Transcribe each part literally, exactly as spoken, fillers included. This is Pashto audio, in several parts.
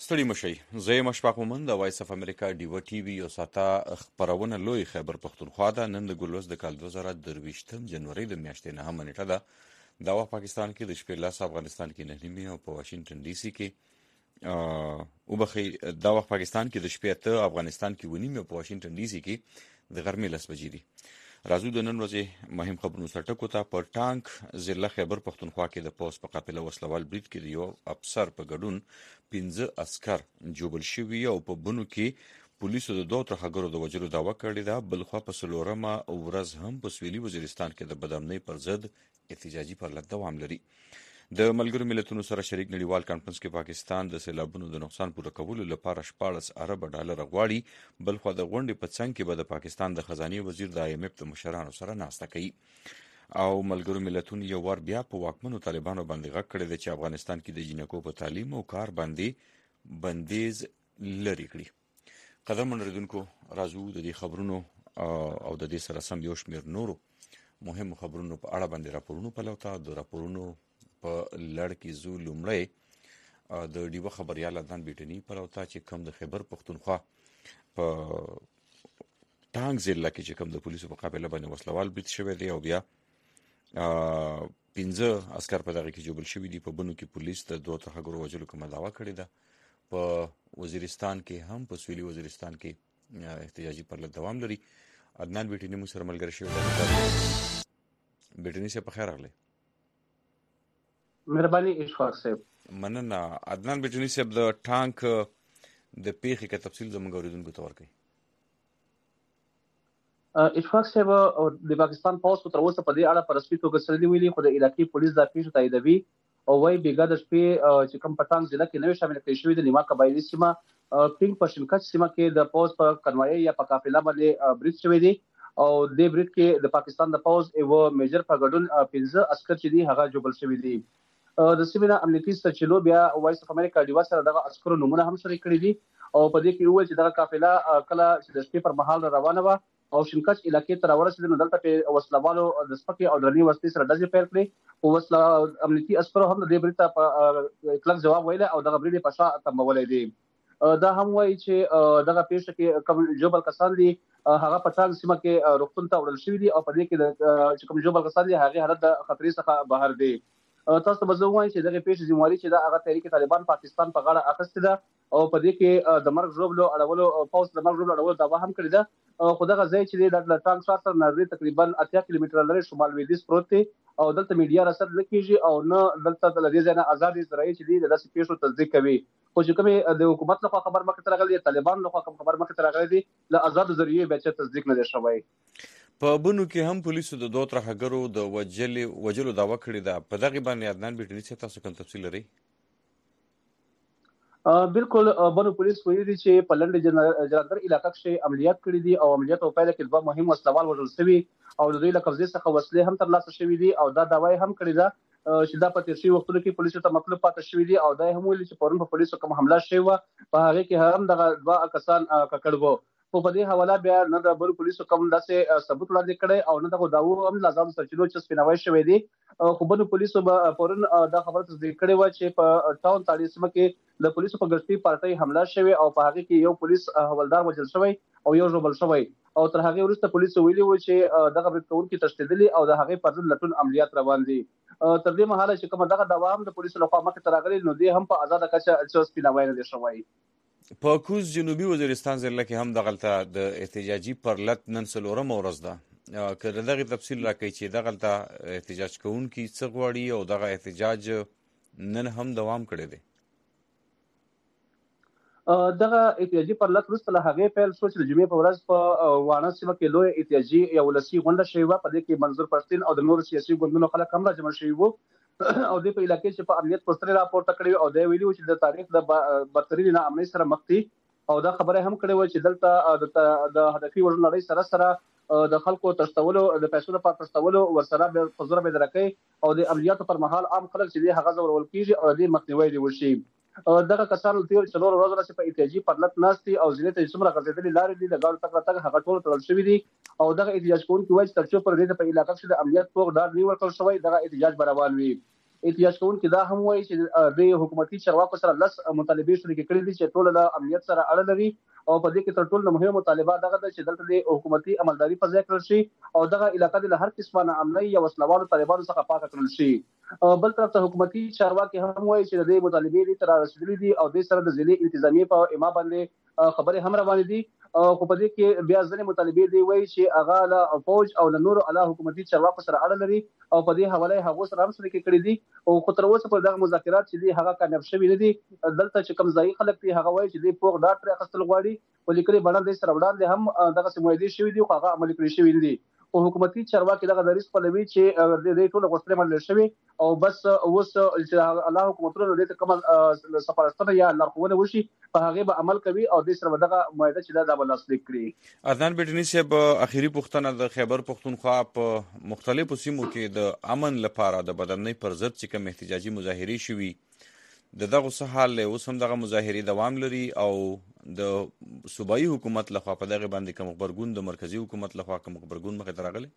ستړي مشئ زه یم اشفاق مومند د وایس اف امریکا ډیوه ټي وي یو ساعته خپرونه لوی خیبر پښتونخوا ده. نن د ګلوز د کال دوه زره درویشتم جنوري د میاشتې نهمه نیټه ده. دا وخت پاکستان کې د شپې لس، افغانستان کې نهه نیمې او په واشنګټن ډي سي کې وبخښئ دا وخت پاکستان کې د شپې اته، افغانستان کې اوه نیمې او په واشنګټن ډي سي کې د غرمې لس بجې دي. راځو د نن ورځې مهم خبرونو سره ټکو ته. په ټانک ضلع خیبر پښتونخوا کې د پوځ په قافله وسلوال برید کې د یو افسر په ګډون پنځه عسکر جوبل شوي او په بنو کې پولیسو د دوه ترهګرو د وژلو دعوه کړې ده. بلخوا په څلورمه ورځ هم په سویلي وزیرستان کې د بدامنۍ پر ضد احتجاجي پرلط دوام لري. د ملګرو ملتونو سره شریک نړیوال کانفرنس کې پاکستان د سیلابونو د نقصان پوره کولو لپاره شپاړس اربه ډالر غواړي. بلخوا د غونډې په څنګ کې به د پاکستان د خزانې وزیر د آی ایم اف د مشرانو سره ناسته کوي. او ملګرو ملتونو یو وار بیا په واکمنو طالبانو باندې غږ کړی دی چې افغانستان کې د جنکو په تعلیم او کار باندې بندیز لري کړي. قدرمن اوریدونکو، راځو د دې خبرونو او د دې سره سم یو شمېر نورو مهمو خبرونو په اړه باندې راپورونو پلو ته. د راپورونو په لړ کې زو لومړی د ډیوه خبریال عدنان بیټني پلو ته چې کوم د خیبر پښتونخوا په ټانک ضلع کې چې کوم د پولیسو په قافله باندې وسلوال برید شوی دی او بیا پنځه عسکر په دغه کې جوبل شوي دي. په بنو کې پولیس د دوه ترهګرو وژلو کومه دعوه کړې ده. په وزیرستان کې هم په سویلي وزیرستان کې احتجاجي پرلط دوام لري. عدنان بیټني مو سره ملګری شوی دی. بیټني صاحب په خیر راغلی. مهرباني اشفاق صاحب. مننه. عدنان بیټني صاحب، د ټانک د پیښې که تفصیل زموږ اوریدونکو ته ورکړئ. اشفاق صاحب، د پاکستان پولیس تر اوسه په دې اړه په رسمي توګه څه نه ویلي، خو د علاقې پولیس دا پیښه تاییدوي او وايي بیګا د شپې چې کوم په ټانک ضلع کې نوې شامل کړي شوې د نیمه قبایلي سیمه پینګ په شنکچ سیمه کې د پولیس په کنوایي یا په قافله باندې برید شوی دی او د برید کې د پاکستان د پولیس یو میجر په ګډون پنځه عسکر چې دي هغه جوبل شوي دي. د سیمه امنیتي سرچینو بیا وایس اف امریکا ډیوا سره دغه عسکرو نمونه هم شریک کړي دي او په دې کې ویل چې دغه قافله کله چې د شپې پر مهال روانه وه او شنکچ علاقې ته راورسېده، نو دلته په وسلوالو د سپکې او درنې وسلې سره ډزې پیل کړې او وسله امنیتي عسکرو هم د دې برید ته په کلک جواب ویلی او دغه برید یې په شا تمبولی دی. دا هم وایي چې دغه پیښه کې کوم جوبل کسان دي هغه په ټانک سیمه کې روغتون ته وړل شوي دي او په دې کې چې کوم جوبل کسان دي هغې حالت د خطرې څخه بهر دی. تاسو ته به زه ووایم چې دغه پیښې ذمواري چې ده هغه تحریک طالبان پاکستان په غاړه اخیستې ده او په دې کې د مرګ ژوبلو اړولو پوځ د مرګ ژوبلو اړولو دعوه هم کړې ده. خو دغه ځای چې دی د ټانک ښار سره نږدې تقریبا اتیا کیلومتره لرې شمال لویدیځ پروت دی او دلته میډیا رصد نه کېږي او نه دلته له دې ځای نه ازادې ذرایع چې دي د داسې پیښو تصدیق کوي. خو چې کومې د حکومت لخوا خبر مخکې ته راغلی دی، طالبان لخوا کوم خبر مخکې ته راغلی دی، له ازادو ذریعو بیا چې تصدیق نه دی شوی. په بنو کې هم پولیسو د دوه ترهګرو د وژلو دعوه کړې ده. په دغې باندې عدنان بیټني صاحب تاسو کوم تفصیل لرئ؟ بالکل، بنو پولیس ویلي دي چې په لنډ جلندر علاقه کې عملیات کړي دي او عملیاتو په پایله کې دوه مهم وسلوال وژل شوي او د دوی له قبضې څخه وسلې هم ترلاسه شوي دي او دا دعوا هم کړې ده چې دا په تېر شوي وختونو کې پولیسو ته مطلوب پاتې شوي دي او دا هم ویلي چې پرون په پولیسو کوم حمله شوې وه په هغې کې هم دغه دوه کسان ککړ وو. خو په دې حواله بیا نه د بلو پولیسو کوم داسې ثبوت وړاندې کړی او نه دغو دعوو هم له ازادو سرچینو چې سپیناوی شوی دی. خو بلو پولیسو به پرون دا خبره تصدیق کړې وه چې په ټاون تاړې سیمه کې د پولیسو په ګشتي پارټۍ حمله شوې او په هغې کې یو پولیس حولدار وژل شوی او یو ژوبل شوی او تر هغې وروسته پولیسو ویلي وو چې دغه برید کوونکي تښتېدلي او د هغې پر ضد لټون عملیات روان دي. تر دې مهاله چې کومه دغه دعوا هم د پولیسو لخوا مخکې ته راغلې، نو دې هم په ازاده کچه څه سپیناوی نه دی شوی. په کوز جنوبي وزیرستان ضلع کې هم دغلته د احتجاجي پرلط نن څلورمه ورځ ده. که د دغې تفصیل راکړئ چې دغلته احتجاج کوونکي څه غواړي او دغه احتجاج نن هم دوام کړی دی. دغه احتجاجي پرلط وروسته له هغې پیل شو چې د جمعې په ورځ په واڼه سیمه کې لویه احتجاجي یا ولسي غونډه شوې وه. په دې کې منظور پښتین او د نورو سیاسي ګوندونو خلک هم راجمع شوي وو او دوی په علاقې چې په امنیت پوښتنې راپورته کړې او دا ویلي وو چې د تاریخ د بدترینې ناامنۍ سره مخ دي او دا خبره هم کړې وه چې دلته د هدفي وژنو لړۍ سره سره د خلکو تښتولو د پیسو لپاره تښتولو ورسره په زوره بېدرکۍ او د عملیاتو پر مهال عام خلک چې دي هغه ځورول کېږي او د دې مخنیوی دې وشي. دغه کسان تېر څلورو ورځو راځي په احتجاجي پرلط ناست دي او ځینې ته چې څومره غځېدلې لارې دي د ګاډو تګ راتګ هغه ټول تړل شوي دي او دغه احتجاج کوونکي وایي چې تر څو پورې دې ته په علاقه کې د امنیت پوخ ډاډ نه ورکړل شوی دغه احتجاج به روان وي. احتجاج کوونکي دا هم وایي چې د حکومتي چارواکو سره لس مطالبې شریک کړي دي چې ټول له امنیت سره اړه لري او په دې کې تر ټولو مهمه مطالبه دغه ده چې دلته د حکومتي عملداري په ځای کړل شي او دغه علاقه د هر قسمه ناامنۍ یا وسلوالو طالبانو څخه پاکه کړل شي. بل طرف ته حکومتي چارواکي هم وایي چې د مطالبې دي تر رسیدلي دي او د سره د ضلعي انتظامیه په اما باندې خبرې هم روانې دي. خو په دې کې بیا ځنې مطالبې دی وایي چې هغه له فوج او له نورو اعلی حکومتي چارواکو سره اړه لري او په دې حواله هغه سره هم شریک کړي دي او خو تر اوسه په دغه مذاکرات چې دي هغه کامیاب شوي نه دي. دلته چې کوم ځای خلک دي هغه وایي چې د پوغ ډاټ تر اخیستل غواړي په لیکلي بڼه د سره وړاندې هم دغه سمویدي شوي دي خو هغه عملي کړی شوي نه دي. او حکومتي چارواکي دغه دریس په لوي چې د دې ټول غوښتنې منل شوی او بس اوس چې الله حکومتونو د دې کوم سفارتونه یا لارښوونه وشي په هغه به عمل کوي او د سره دغه معاهده چې دا بل اصلي کړی. عدنان بټنی صاحب اخیری پوښتنه د خیبر پختونخوا په مختلفو سیمو کې د امن لپاره د بدامنۍ پر ضد چې کوم احتجاجي مظاهرې شوي د دغه څه حال اوس هم دغه مظاهرې دوام لري او د صوبایي حکومت لخوا په دغه باندې کوم خبرګون د مرکزی حکومت لخوا کوم خبرګون مخې ته راغلی؟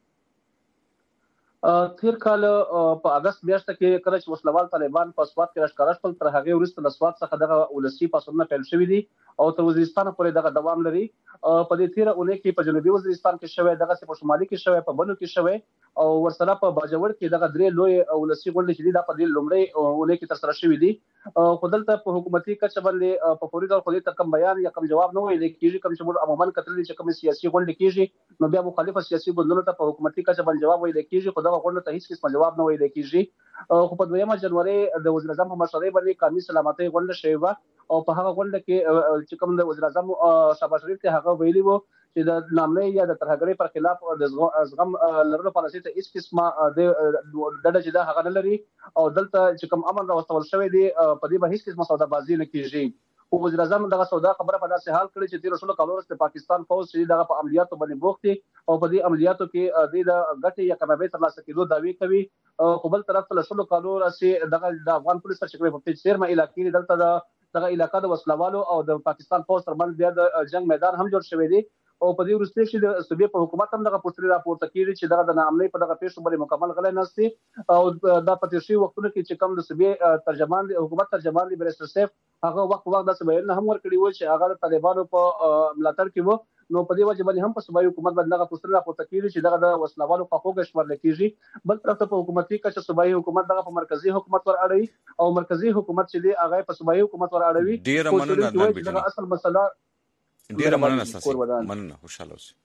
تیر کال په اگست میاشت کې کله چې وسلوال طالبان په سوات کې راښکاره شول تر هغه وروسته له سوات څخه دغه ولسی پاسونه پیل شوي دي او تر وزیرستان پورې دغه دوام لري. په دې تیر اونۍ کې په جنوبي وزیرستان کې شوی دغه په شمالي کې شوی په بنو کې شوی او ورسره په باجوړ کې دغه درې لوی ولسی غونډې چې د په دې لومړی اونۍ کې تر سره شوې دي. خو دلته په حکومتي کچه باندې په فوري ډول خو دې کم بیان یا کم جواب نه ویل کېږي کوم چې موږ عموما کتل چې کوم سیاسي غونډې کېږي نو بیا مخالفه سیاسي ګوندونو ته په حکومتي کچه باندې جواب ویل کېږي خو دغه غونډه ته هیڅ قسم جواب نه ویل کېږي. خو په دویمه جنوري د وزیر اعظم په مشرۍ باندې قومي سلامتۍ غونډه شوې وه او په هغه غونډه کې چې کوم د وزیر اعظم شهباز شریف ته هغه ویلي وو چې د نامنۍ یا د ترهګرۍ پر خلاف د زغم لرلو پالیسۍ ته هیڅ قسمه د ډډه چې دا هغه نه لري او دلته چې کوم امن راوستل شوی دی په دې به هیڅ قسمه سودابازي نه کېږي. او وزیر اعظم دغه سودا خبره په داسې حال کړی چې تیر شلو کالو وروسته پاکستان فوج چې دغه په عملیاتو باندې بوخت دي او په دې عملیاتو کې د ګټې یا کامیابۍ ترلاسه کېدو دعوی کوي. خو بل طرف ته شلو کالو راځي دغه د افغان پولیس سره چې په سیرمه علاقې دلته د دغه علاقې د وسلوالو او د پاکستان فوج ترمنځ بیا د جنگ میدان هم جوړ شوی دی او په دې وروسته چې د صوبې په حکومت هم دغه پوسټري راپورته کیږي چې دغه د ناامنۍ په دغه پیښو باندې مکمل غلې نهسي او دا په تیر شوي وختونو کې چې کوم د صوبې ترجمان دی حکومت ترجمان دی بریسټر سیف هغه وخت وخت د صوبې هم ورکړي و چې هغه د طالبانو په ملاتړ کې وو نو په دې وجه باندې هم په صوبایي حکومت باندې دغه پوسټري راپورته کیږي چې دغه د وسلوالو حقوق شمار لکېږي. بل طرف ته په حکومتي کچه صوبایي حکومت دغه په مرکزی حکومت ور اړوي او مرکزی حکومت چې دی هغه په صوبایي حکومت ور اړوي. ډیره مننه دغه اصل مسله ډیره مننه تاسو مننه خوشاله اوسئ.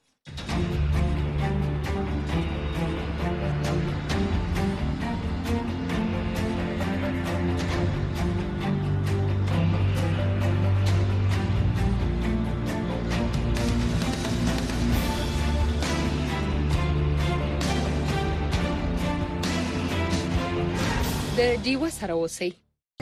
د ډیوه سره اوسئ.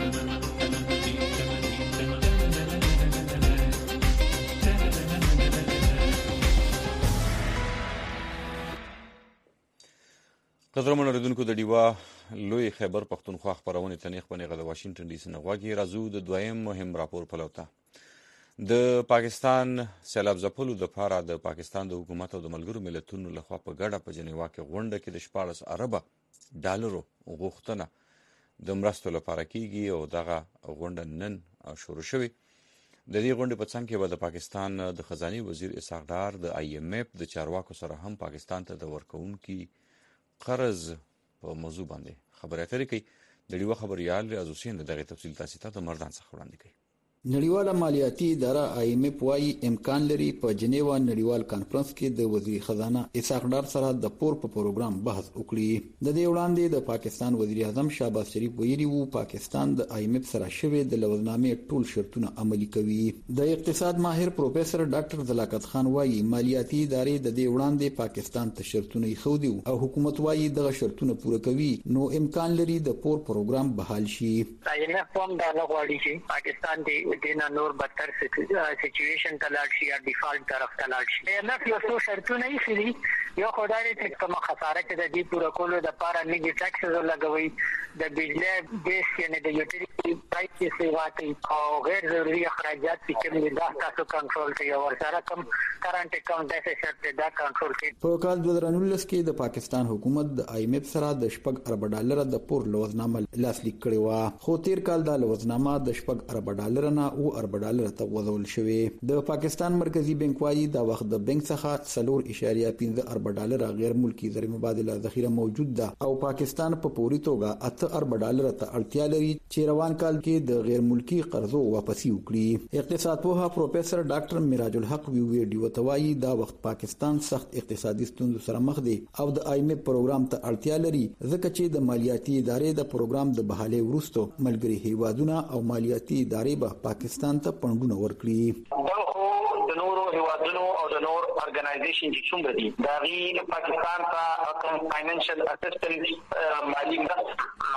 قدرمن اوریدونکو د ډیوه لوی خیبر پختونخوا خبرونه تنیخ باندې د واشنگټن ډي سي نه غواګي راځو د دویم مهم راپور پلوته. د پاکستان سیلاب ځپلو د لپاره د پاکستان د حکومت او د ملګرو ملتونو لخوا په ګډه په جنیوا کې غونډه کې د شپاړس اربه ډالرو غوښتنه د مرستو لپاره کیږي او دغه غونډه نن شروع شوې. د دې غونډې په څنګ کې به د پاکستان د خزاني وزیر اسحاق ډار د آی ایم ایف د چارواکو سره هم پاکستان ته د ورکوونکي قرض په موضوع باندې خبرې اترې کوي. د ډیوه خبريال ریاض حسین دغه تفصیل تاسو ته د مردان څخه وړاندې کوي. نړیواله مالیاتي اداره آی ایم ایف وايي امکان لري په جنیوا نړیوال کانفرنس کې د وزیر خزانه اسحاق ډار سره د پور په پروګرام بحث وکړي. د دې وړاندې د پاکستان وزیر اعظم شهباز شریف ویلي وو پاکستان د آی ایم ایف سره شوی د لوزنامې ټول شرطونه عملي کوي. د اقتصاد ماهر پروفیسور ډاکټر زلاکت خان وايي مالیاتي ادارې د دې وړاندې پاکستان ته شرطونه خودي او حکومت وايي دغه شرطونه پوره کوي نو امکان لري د پور پروګرام بحال شي. آی ایم ایف هم دا نه غواړي چې پاکستان دې دینه نور بدتر سچویشن ته لاړ شي یا ډیفالټ طرف ته لاړ شي. نه یو څو شرطونه یې خري یو خدای دې کوم خساره چې د دې پوره کولو د لپاره نګي ټیکس لګوي د بجلی بیس یعنی د یوټیلیټي پرایس سیواتي او غیر ضروري اخراجات چې کوم دي دا تاسو کنټرول کوي او سره کوم کرنٹ اکاؤنٹ ډیفیسټ دا کنټرول کوي. په کال دوه زره نولس کې د پاکستان حکومت د آی ایم ایف سره د شپږ ارب ډالر د پور لوزنامه لاسلیک کړې و، خو تیر کال د لوزنامه د شپږ ارب ډالر نه او ارب ډالر ته وضعول شوې. د پاکستان مرکزی بانک وايي د وخت د بانک څخه څلور اشاریه پنځه ارب ډالر غیر ملکی زر مبادله ذخیره موجود ده او پاکستان په پوری توګه اته ارب ډالر ته اړتیا لري چې روان کال کې د غیر ملکی قرضو واپسی وکړي. اقتصاد پوها پروفیسور ډاکټر میراج الحق وی ویډیو توایي دا وخت پاکستان سخت اقتصادي ستونزو سره مخ دی او د آی ایم ایف پروګرام ته اړتیا لري ځکه چې د مالیاتي ادارې د پروګرام د بحالي وروسته ملګری هیوادونه او مالیاتي ادارې به پاکستان ته پندونه ورکړي. د نورو هیوادونو او د نور ارګنایزیشن چې څومره دي دا غي پاکستان ته کوم فاینانشل اسسټنس مالی مرسته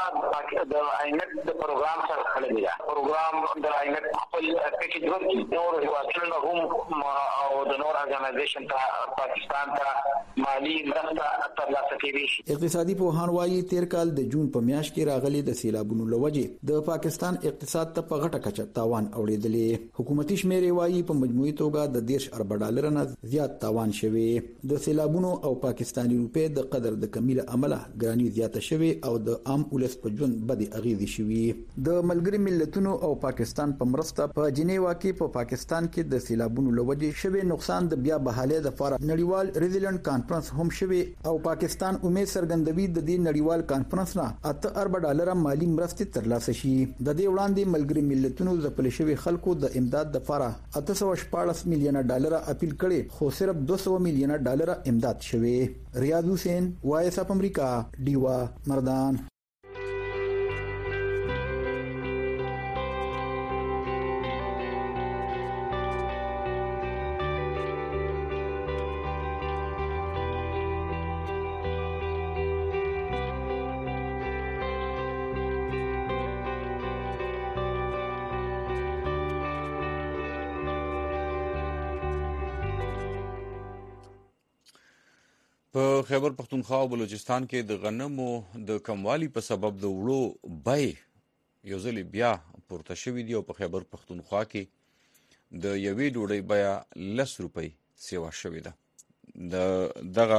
هغه د آی ایم ایف د پروګرام سره خلل دي. پروګرام د آی ایم ایف خپل پیکیج ورکړي نور هیوادونو هم او د نور ارګنایزیشن ته پاکستان ته مالی مرسته ترلاسه کوي. اقتصادي پوهان وايي تیر کال د جون په میاشت کې راغلي د سیلابونو لوجه د پاکستان اقتصاد ته په غټه کچه تاوان اوریدلې. حکومتي شمیرې وايي په مجموعي توګه د دیرش ارب ډالر نه زیات تاوان شوی. د سیلابونو او پاکستاني روپې د قدر د کمیله عمله ګرانی زیاته شوی او د عام ولس په ژوند بدی اغیزې شوی. د ملګری ملتونو او پاکستان په مرسته په جنیوا کې په پاکستان کې د سیلابونو لوجه شوی نقصان د بیا بحالي د لپاره نړیوال ریزیلنت کانفرنس هم شوی او پاکستان امید څرګندوي د دې نړیوال کانفرنس نه اته ارب ډالر مالی مرستې ترلاسه شي. د دې وړاندې ملګری ملتونو ځپل شوی خلکو د امداد لپاره اته سوه شپاړس میلیونه ډالر اپیل کړي خو صرف دوه سوه میلیونه ډالر امداد شوی. ریاض حسین وایس اف امریکا ډیوا مردان. په خیبر پختونخوا او بلوچستان کې د غنمو د کموالي په سبب د وړو بای یو ځل بیا پورته شوې دي او په خیبر پختونخوا کې د یوې ډوډۍ بیا لس روپۍ سیوا شوې ده. د دغه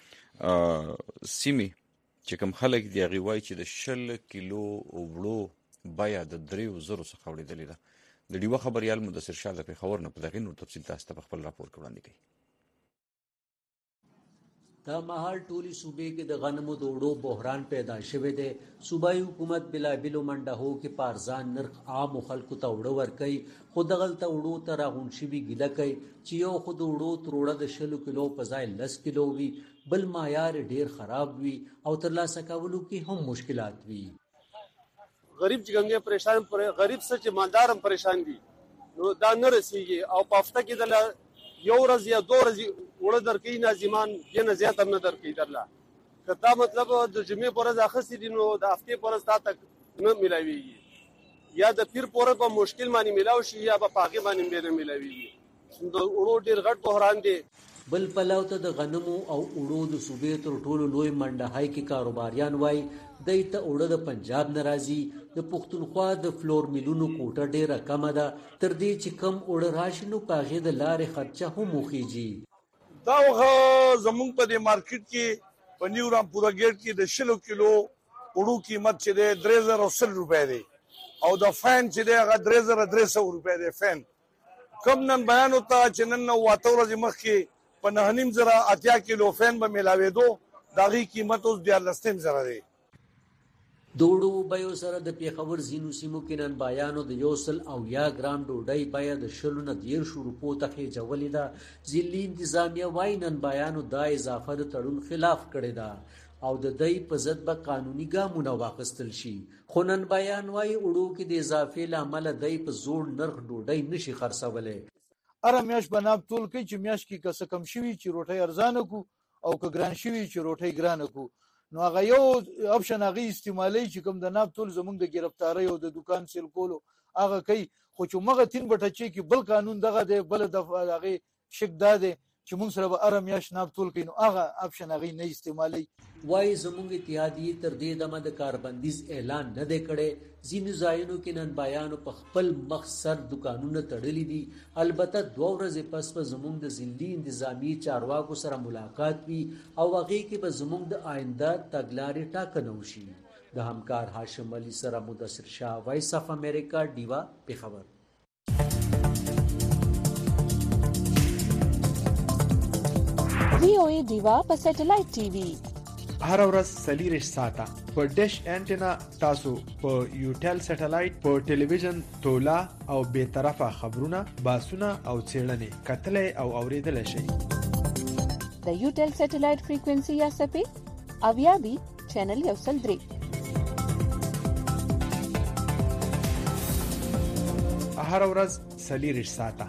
سیمې چې کوم خلک دی هغوی وایي چې د شل کیلو وړو بیا د دریو زرو څخه اورېدلې ده. د ډیوه خبریال مدثر شاه د پېښور نه په دغې نور تفصیل تاسو ته په خپل راپور کې وړاندې کوي. دا مهال ټولي صوبې کې د غنمو د وړو بحران پیدا شوی دی. صوبایي حکومت بلا بلو منډهو کې پارزان نرخ عام خلکو ته وړو ورکوي خو دغلته وړو ته راغون شوي ګیله کوي چې یو خو د وړو تروړه د شلو کیلو په ځای لس کیلو وي بل معیار ډیر خراب وي او ترلاسه کولو کې هم مشکلات وي. غریب چې څنګه پریشان پر غریب څه چې مالدار هم پریشان دي نو دا نه رسیږي او په هفته کې د یو ورځ یا دوه ورځې وړه درکې ناظمان یې نه زیات هم نه درکې درله که دا مطلب د جمعې په ورځ اخیستې دي نو د هفتې په ورځ تا ته نه میلاویږي یا د پیر په ورځ په مشکل باندې میلاو شي یا په هغې باندې بیا نه میلاویږي. د وړو ډېر غټ بحران دی. بل پلو ته د غنمو او وړو د صوبې تر ټولو لوی منډهای کې کاروباریان وایي دی ته وړه د پنجاب نه راځي. د پښتونخوا د فلور میلونو کوټه ډیره کمه ده تر دې چې کم وړه راشي نو په هغې د لارې خرچه هم وخیږي. دا وخت زمونږ په دې مارکیټ کې په نیو رامپوره ګیټ کې د شلو کیلو وړو قیمت چې دی درې زره سل روپۍ دی او د فین چې دی هغه درې زره درې سوه روپۍ دی. فین کم نن بیان وته چې نن واته ورځې مخکې په نهه نیم زره اتیا کیلو فین به میلاوېدو د هغې قیمت اوس دیارلس نیم زره دی. د وړو بیو سره د پېښور ځینو سیمو کې نن بایانو د یو سل اویا ګرام ډوډۍ بیه د شلو نه دېرشو روپو ته خېجولې ده. ځلي انتظامیه وایي نن بایانو دا اضافه د تړون خلاف کړې ده او د دی په ضد به قانوني ګامونه واخیستل شي. خو نن بایان وایي وړو کې د اضافې له امله دی په زوړ نرخ ډوډۍ نشي خرڅولی. هره میاشت به ناب تول کوي چې میاشت کې که څه کم شوي چې روټۍ ارزانه کړو او که ګران شوي چې روټۍ ګرانه کړو نو هغه یو اپشن هغه استعمالي چې کوم د ناب تول زمونږ د گرفتاری او د دکان سیل کولو هغه کوي خو چې مغه تین بټه چې کې بل قانون دغه دی بل د هغه شک داده چې موږ سره به ارم یا شناب ټول کینو هغه اپشن هغه نه استعمالي. وای زموږ اتحادیه تر دې دمه د کاربندیز اعلان نه دی کړی. ځینو ځایونو کې نن بیانو په خپل مخ سر دکانونه تړلي دي. البته دوه ورځې پس به زموږ د ضلعي انتظامی چارواکو سره ملاقات وي او هغې کې به زموږ د آینده تګلارې ټاکنه وشي. د همکار هاشم علي سره مدثر شاه، وایس اف امریکا، ډیوا، پېښور. وی او ای ډیوا په سټلایټ ټي وي هر ورځ څلور ساعته په ډیش انټینا تاسو په یوټل سټلایټ په ټلویزیون تولا او به طرفه خبرونه باسونه او څېړنې کتلې او اوریدل شي. د یوټل سټلایټ فریکوئنسي یا سپې اویا بي چینل یو سل درې هر ورځ څلور ساعته.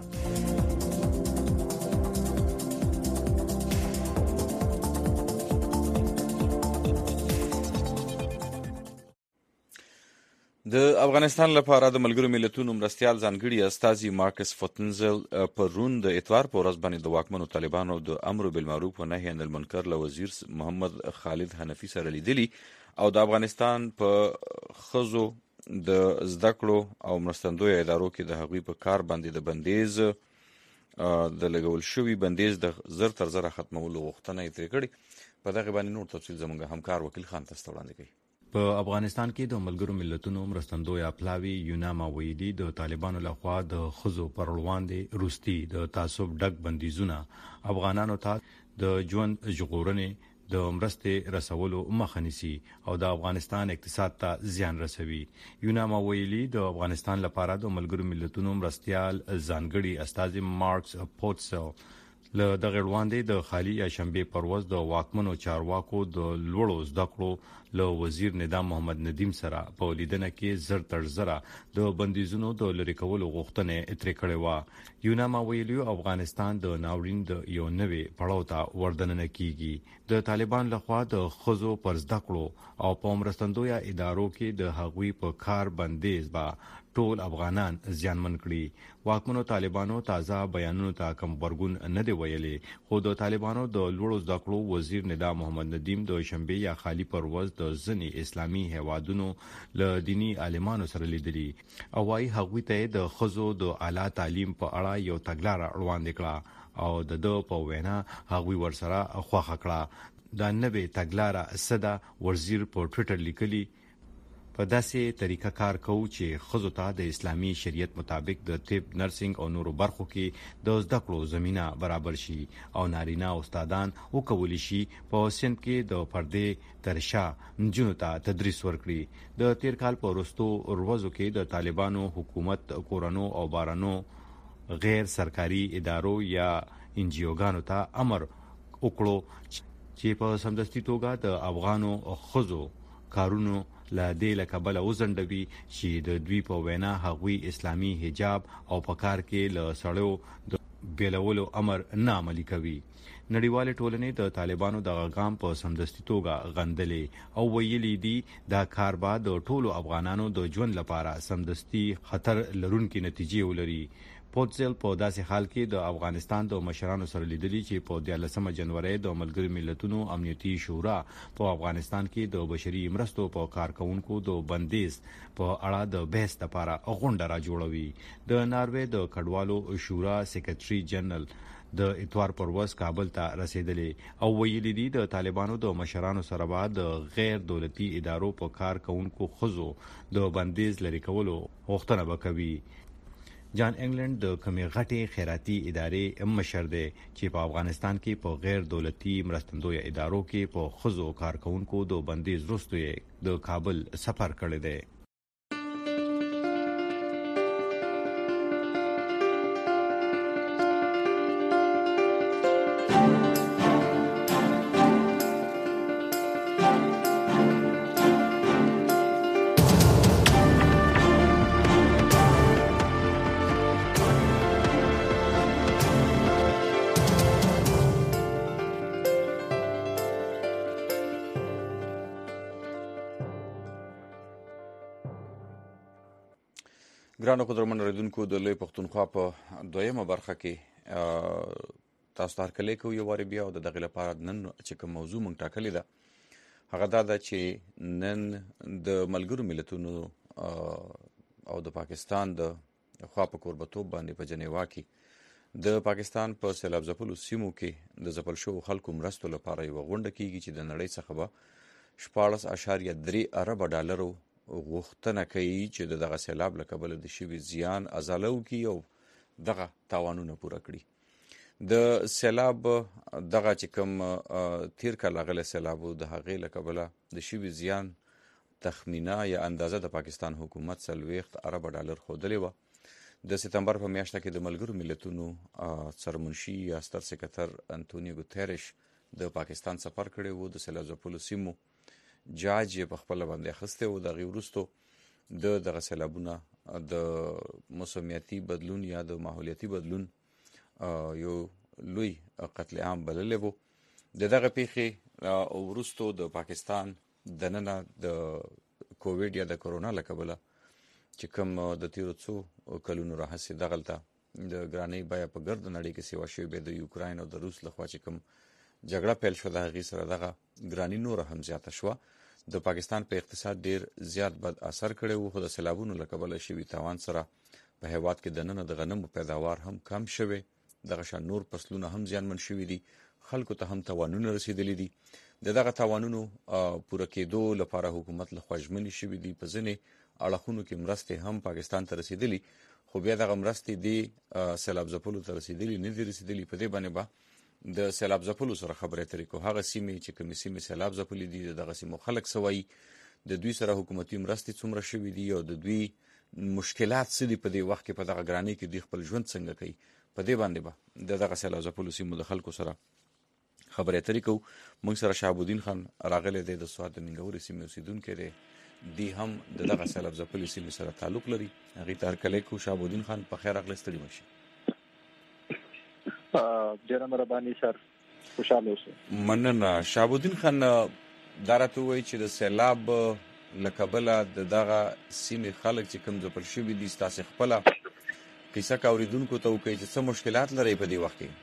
د افغانستان لپاره د ملګرو ملتونو مرستیال ځانګړي استازي مارکس فوتنزل په روم د اتوار په ورځ باندې د واکمنو طالبانو د امر بالمعروف و نهي عن المنکر له وزیر محمد خالد حنفي سره لیدلي او د افغانستان په خزو د زده کړو او مرستندوی ادارو کې د هغوی په کار باندې د بندیز د لګول شوي بندیز د زر تر زره ختمولو غوښتنه یې ترې کړې. په دغه باندې نور تفصیل زموږ همکار وکیل خان تاسو ته وړاندې کوي. په افغانستان کې د ملګرو ملتونو مرستندوی اپلاوی یوناما ویلي د طالبانو لخوا د خزو پر وړاندې روستي د تعصب ډک بندیزونه افغانانو ته د ژوند ژغورنې د مرستې رسولو مخه نیسي او د افغانستان اقتصاد ته زیان رسوي. یوناما ویلي د افغانستان لپاره د ملګرو ملتونو مرستیال ځانګړي استازي مارکس پوتسل له دغه وړاندې د خالی شنبه پرواز د واکمنو چارواکو د لوړو زده کړو له وزیر نظام محمد ندیم سره په لیدنه کې زر تر زره د بندیزونو د لری کولو غوښتنه اترې کړې و. یوناما ویلي افغانستان د ناورین د یو نوې پړاو ته وردننه کیږي. د طالبان لخوا د خزو پر زده کړو او په مرستندوی ادارو کې د هغوی په کار بندیز با ټول افغانان زیانمن کړي. واکمنو طالبانو تازه بیانونو ته کم ورګون نه دی ویلي، خو د طالبانو د لوړو زده کړو وزیر نظام محمد ندیم د شنبه یا خالی پرواز د ځنی اسلامي هیوادونو له دینی عالمانو سره لیدلي او وايي هغوی ته د خزو د اعلی تعلیم په اړه یو تګلارې وړاندې کړه او د دو په وینا هغوی ورسره خوښه کړه. دا نوې تګلارې صدا وزیر په ټوئیټر لیکلي په داسې طریقه کار کوي چې خزو ته د اسلامي شریعت مطابق د طب، نرسنګ او نورو برخو کې د زده کړو زمينه برابر شي او نارینه استادان وکولي شي په سند کې د پردې ترشا نجونو ته تدریس ورکړي. د تیر کال په وروستو ورځو کې د طالبانو حکومت کورونو او بارانو غیر سرکاري ادارو یا انجیوګانو ته امر وکړو چې په سمدستي توګه د افغانو خزو کارونو لا دې لکبل وزندوي چې د دوی په وینا هغوی اسلامي حجاب او پکار کې له سړیو د بیلولو امر نه عملي کوي. نړیوال ټولنې د طالبانو د غام په سمدستي توګه غندلې او ویلي دي دا کار به د ټولو افغانانو د ژوند لپاره سمدستي خطر لرونکي نتیجې ولري. پوتزل په داسې حال کې د افغانستان د مشرانو سره لیدلي چې په دیارلسمه جنوري د ملګرو ملتونو امنیتي شورا په افغانستان کې د بشري مرستو په کارکونکو د بندیز په اړه د بحث لپاره غونډه را جوړوي. د ناروې د کډوالو شورا سیکریټري جنرال د اتوار پر ورځ کابل ته رسیدلې او ویلي دي د طالبانو د مشرانو سره بعد د غیر دولتي ادارو په کارکونکو خزو د بندیز لري کولو غوښتنه وکوي. جان انګلند د کمی غټي خیراتي ادارې مشر دی چې په افغانستان کې په غیر دولتي مرستندوی ادارو کې په خزو کارکونکو د بندیز وروسته د کابل سفر کړی دی. ګرانو قدرمن اوریدونکو د لوی پښتونخوا په دویمه برخه کې تاسو ته هرکلی کوو یو وارې بیا او د دغې لپاره نن چې کوم موضوع موږ ټاکلې ده هغه دا ده چې نن د ملګرو ملتونو او د پاکستان د خوا په کوربتوب باندې په جنیوا کې د پاکستان په سیلاب ځپلو سیمو کې د ځپل شوو خلکو مرستو لپاره یوه غونډه کیږي چې د نړۍ څخه به شپاړس اشاریه درې اربه ډالرو غوښتنه کوي چې د دغه سیلاب له کبله د شوي زیان ازاله وکړي او دغه تاوانونه پوره کړي. د سیلاب دغه چې کوم تیر کال راغلی سیلاب و د هغې له کبله د شوي زیان تخمینه یا اندازه د پاکستان حکومت څلوېښت اربه ډالر ښودلې وه. د سپتمبر په میاشته کې د ملګرو ملتونو سرمنشي یا ستر سکرتر انتونیو ګوتریش د پاکستان سفر کړی و. د سیلاب ځپلو سیمو جاج یې په خپله باندې اخیستی و. د هغې وروستو د دغه سیلابونه د موسمیاتي بدلون یا د ماحولیاتي بدلون یو لوی قتل عام بللی و. د دغه پیښې وروستو د پاکستان دننه د کوویډ یا د کرونا له کبله چې کوم د تیرو څو کلونو راهیسې دغلته د ګرانۍ بیه په ګرد نړۍ کې سیوا شوې بیا د یوکراین او د روس لخوا چې کوم جګړه پیل شوه د هغې سره دغه ګراني نوره هم زیاته شوه. د پاکستان په اقتصاد ډیر زیات بد اثر کړی و خو د سیلابونو له کبله شوي تاوان سره په هیواد کې دننه د غنمو پیداوار هم کم شوی. دغه شان نور فصلونه هم زیانمن شوي دي. خلکو ته هم تاوانونه رسیدلی دي. د دغه تاوانونو پوره کېدو لپاره حکومت لخوا ژمنې شوي دي. په ځینې اړخونو کې مرستې هم پاکستان ته رسیدلي خو بیا دغه مرستې دې سیلاب ځپلو ته رسیدلي نه دي رسیدلي. په دې باندې به د سیلاب ځپلو سره خبرې اترې کوو. هغه سیمې چې کومې سیمې سیلاب ځپلي دي د دغه سیمو خلک څه وایي، د دوی سره حکومتي مرستې څومره شوي دي او د دوی مشکلات څه دي په دې وخت کې په دغه ګرانۍ کې دوی خپل ژوند څنګه کوي. په دې باندې به د دغه سیلاب ځپلو سیمو د خلکو سره خبرې اترې کوو. موږ سره شهابالدین خان راغلی دی، د سوات د مینګورې سیمې اوسېدونکی دی. دی هم د دغه سیلاب ځپلې سیمې سره تعلق لري. هغې ته هرکلی کوو. شهابالدین خان په خیر راغلی، ستړي مه شي. ډېره مهرباني سر، خوشحاله اوسئ. مننه. شهابالدین خان دا راته ووایي چې د سیلاب له کبله د دغه سیمې خلک چې کوم ځپل شوي دي ستاسې خپله قصه که اورېدونکو ته وکړئ چې څه مشکلات لرئ په دې وخت کې.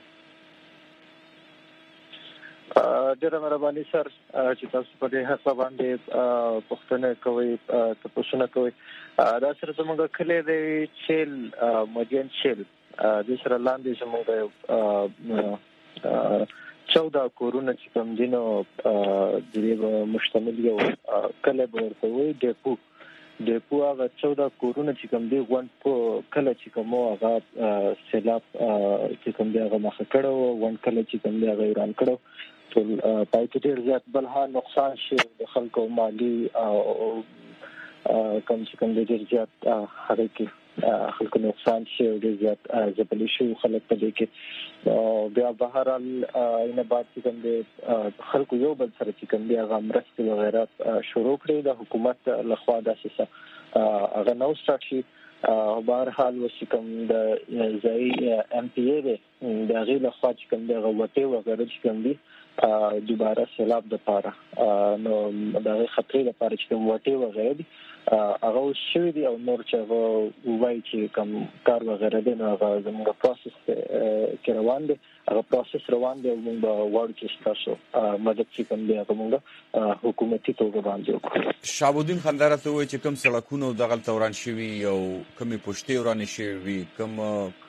ډېره مهرباني سر چې تاسو په دې حق باندې پوښتنه کوئ، تپوسونه کوئ. دا سره زموږ کلی دی چیل مدین چیل، دې سره لاندې زموږ چوده کورونه چې کوم دي نو د دې به مشتمل یو کلی به ورته وایي ډیپو. ډیپو هغه چوده کورونه چې کوم دي غونډ په کله چې کوم هغه سیلاب چې کوم دی هغه مخه کړی و، غونډ کله چې کوم دی هغه وران کړی ټول پای کې ډېر زیات بلها نقصان شي د خلکو مالي او کوم چې کوم ډېر زیات هغه کې خلکو نقصان شي او ډېر زیات ځپلي شوي خلک په دې کې. بیا بهرحال اینه بعد چې کوم دی خلکو یو بل سره چې کوم دی هغه مرستې وغیره شروع کړي د حکومت لخوا داسې څه هغه نو سټارټ شي. بهرحال اوس چې کوم د ځایي ایم پی ای دی د هغې لخوا چې کوم دی هغه وټې وغیره چې کوم دي دوباره سیلاب دپاره نو د هغې خطرې دپاره چې کوم وټې وغیره دي هغه اوس شوي دي او نور چې هغه ووایي چې کوم کار وغیره دی نو هغه زموږ پروسس کې روان دی. هغه پروسس روان دی او موږ به غواړو چې ستاسو مدد چې کوم دی هغه موږ حکومتي توګه باندې وکړو. شهابالدین خان دا راته ووایي چې کوم سړکونه دغلته وران شوي او کومې پوشتې ورانې شوي، کوم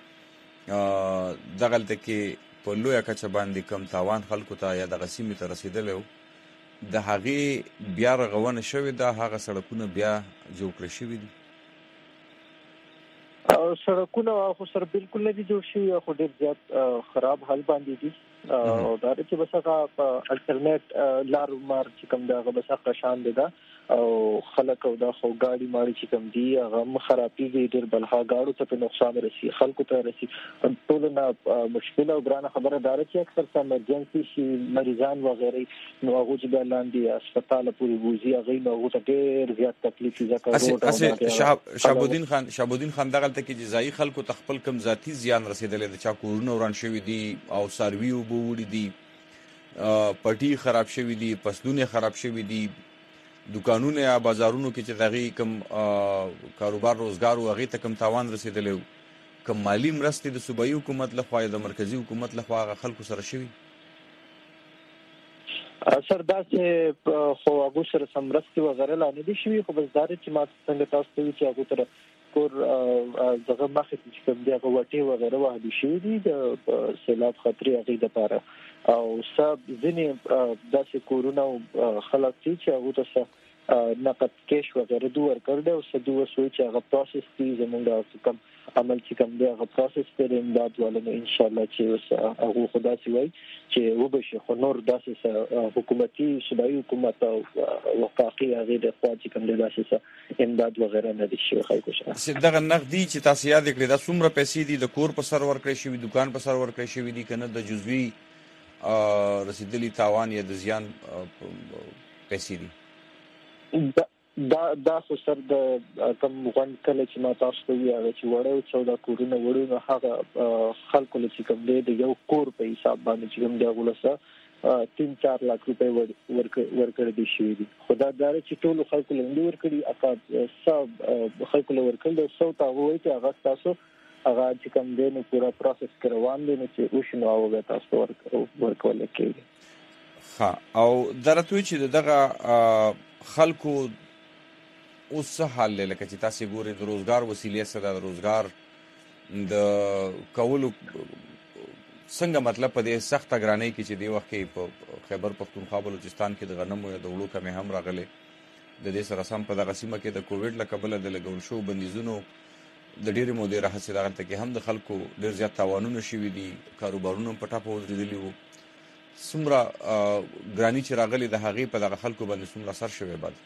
دغلته کې په لویه کچه باندې کوم تاوان خلکو ته یا دغه سیمې ته رسېدلی و، د هغې بیا رغونه شوې ده؟ هغه سړکونه بیا جوړ کړی شوي دي؟ سړکونه خو سره بالکل نه دي جوړ شوي، خو ډېر زیات خراب حال باندې دي او دا دی چې بس هغه په الټرنیټ لار مار چې کوم دی هغه بس هغه شان دی ده او خلک او دا خو ګاډي ماړي چې کوم دي هغه هم خرابېږي، ډېر بلها ګاړو ته پرې نقصان رسي، خلکو ته رسي. ټولو نه مشکله او ګرانه خبره دا ده چې اکثر څه ایمرجنسي شي مریضان وغیرې نو هغوی چې بیا لاندې هسپتاله پورې بوځي هغوی نو هغو ته ډېر زیات تکلیف وي. ځکه شهابالدین خان شهابالدین خان دغلته کې چې ځایي خلکو ته خپل کوم ذاتي زیان رسېدلی د چا کورونه وران شوي دي او څاروي اوبه وړي دي، پټي خراب شوي دي، فصلونه خراب شوي دي، دکانونه یا بازارونو کې چې دغه کم کاروبار روزګار او هغه ته کم تاوان رسیدلی کم مالی مرستې د صوبایي حکومت لخوا یا د مرکزی حکومت لخوا هغه خلکو سره شوي سر داسې خو هغه سره سمرستي وغیرہ لا نه دي شوي خو بس دا چې ما څنګه تاسو ته چې هغه تر کور دغه مخه چې کوم دی هغه وټي وغیرہ وهدي شوي دي د سیلاب خطرې هغه د پاره او سب ځینې داسې کورونه خلک چې هغه ته نقد کیش وغیرہ دوه ورکړل او څه دوه سوي چې هغه پروسس دي زموږ کوم عمل چې کوم دی هغه پروسس پر امداد ولنه ان شاء الله چې هغه خدا سي وای چې وبشي خو نور داسې حکومتي صوبایي حکومت او وفاقي هغه د خوا چې کوم دی داسې امداد وغیرہ نه دي شي خلکو سره دغه نقدي چې تاسو یاد کړئ دا څومره پیسې دي د کور په سر ورکړی شوی دکان په سر ورکړی شوی دي کنه د جزوی رسیدلی تاوان یا د زیان پیسې دي دا دا خو سر د کوم غون کله چې ما تاسو ته ویل چې وړو څودا کورونه وړو نو هغه خلکو چې کوم دی د یو کور په حساب باندې چې کوم دی غولسه تین چار لک روپۍ ورکړي دي شوی دي خدا دار چې ټول خلکو لندې ورکړي اکا سب خلکو ورکړي سو تا وایي چې هغه تاسو هغه چې کوم دی نو پورا پروسس کروان دي نو چې وښنو او تاسو ورکول کېږي ها او درته چې دغه خلکو اوس حال لکه چې تاسو ګورئ د روزګار وسیلې سره د روزګار د کولو څنګه مطلب په دې سخت ګرانۍ کې چې دی وخت کې په خیبر پختونخوا بلوچستان کې د غنمو یا د وړو کمې هم راغلي د دې سره سم په دغه سیمه کې د کووډ له کبله د لګول شو بندیزونو د ډېرې مودې راهیسې دغه ته کې هم د خلکو ډېر زیات تاوانونه شوي دي کاروبارونه په ټاپه ودرېدلي وو څومره ګراني چې راغلي د هغې په دغه خلکو باندې څومره اثر شوی بعد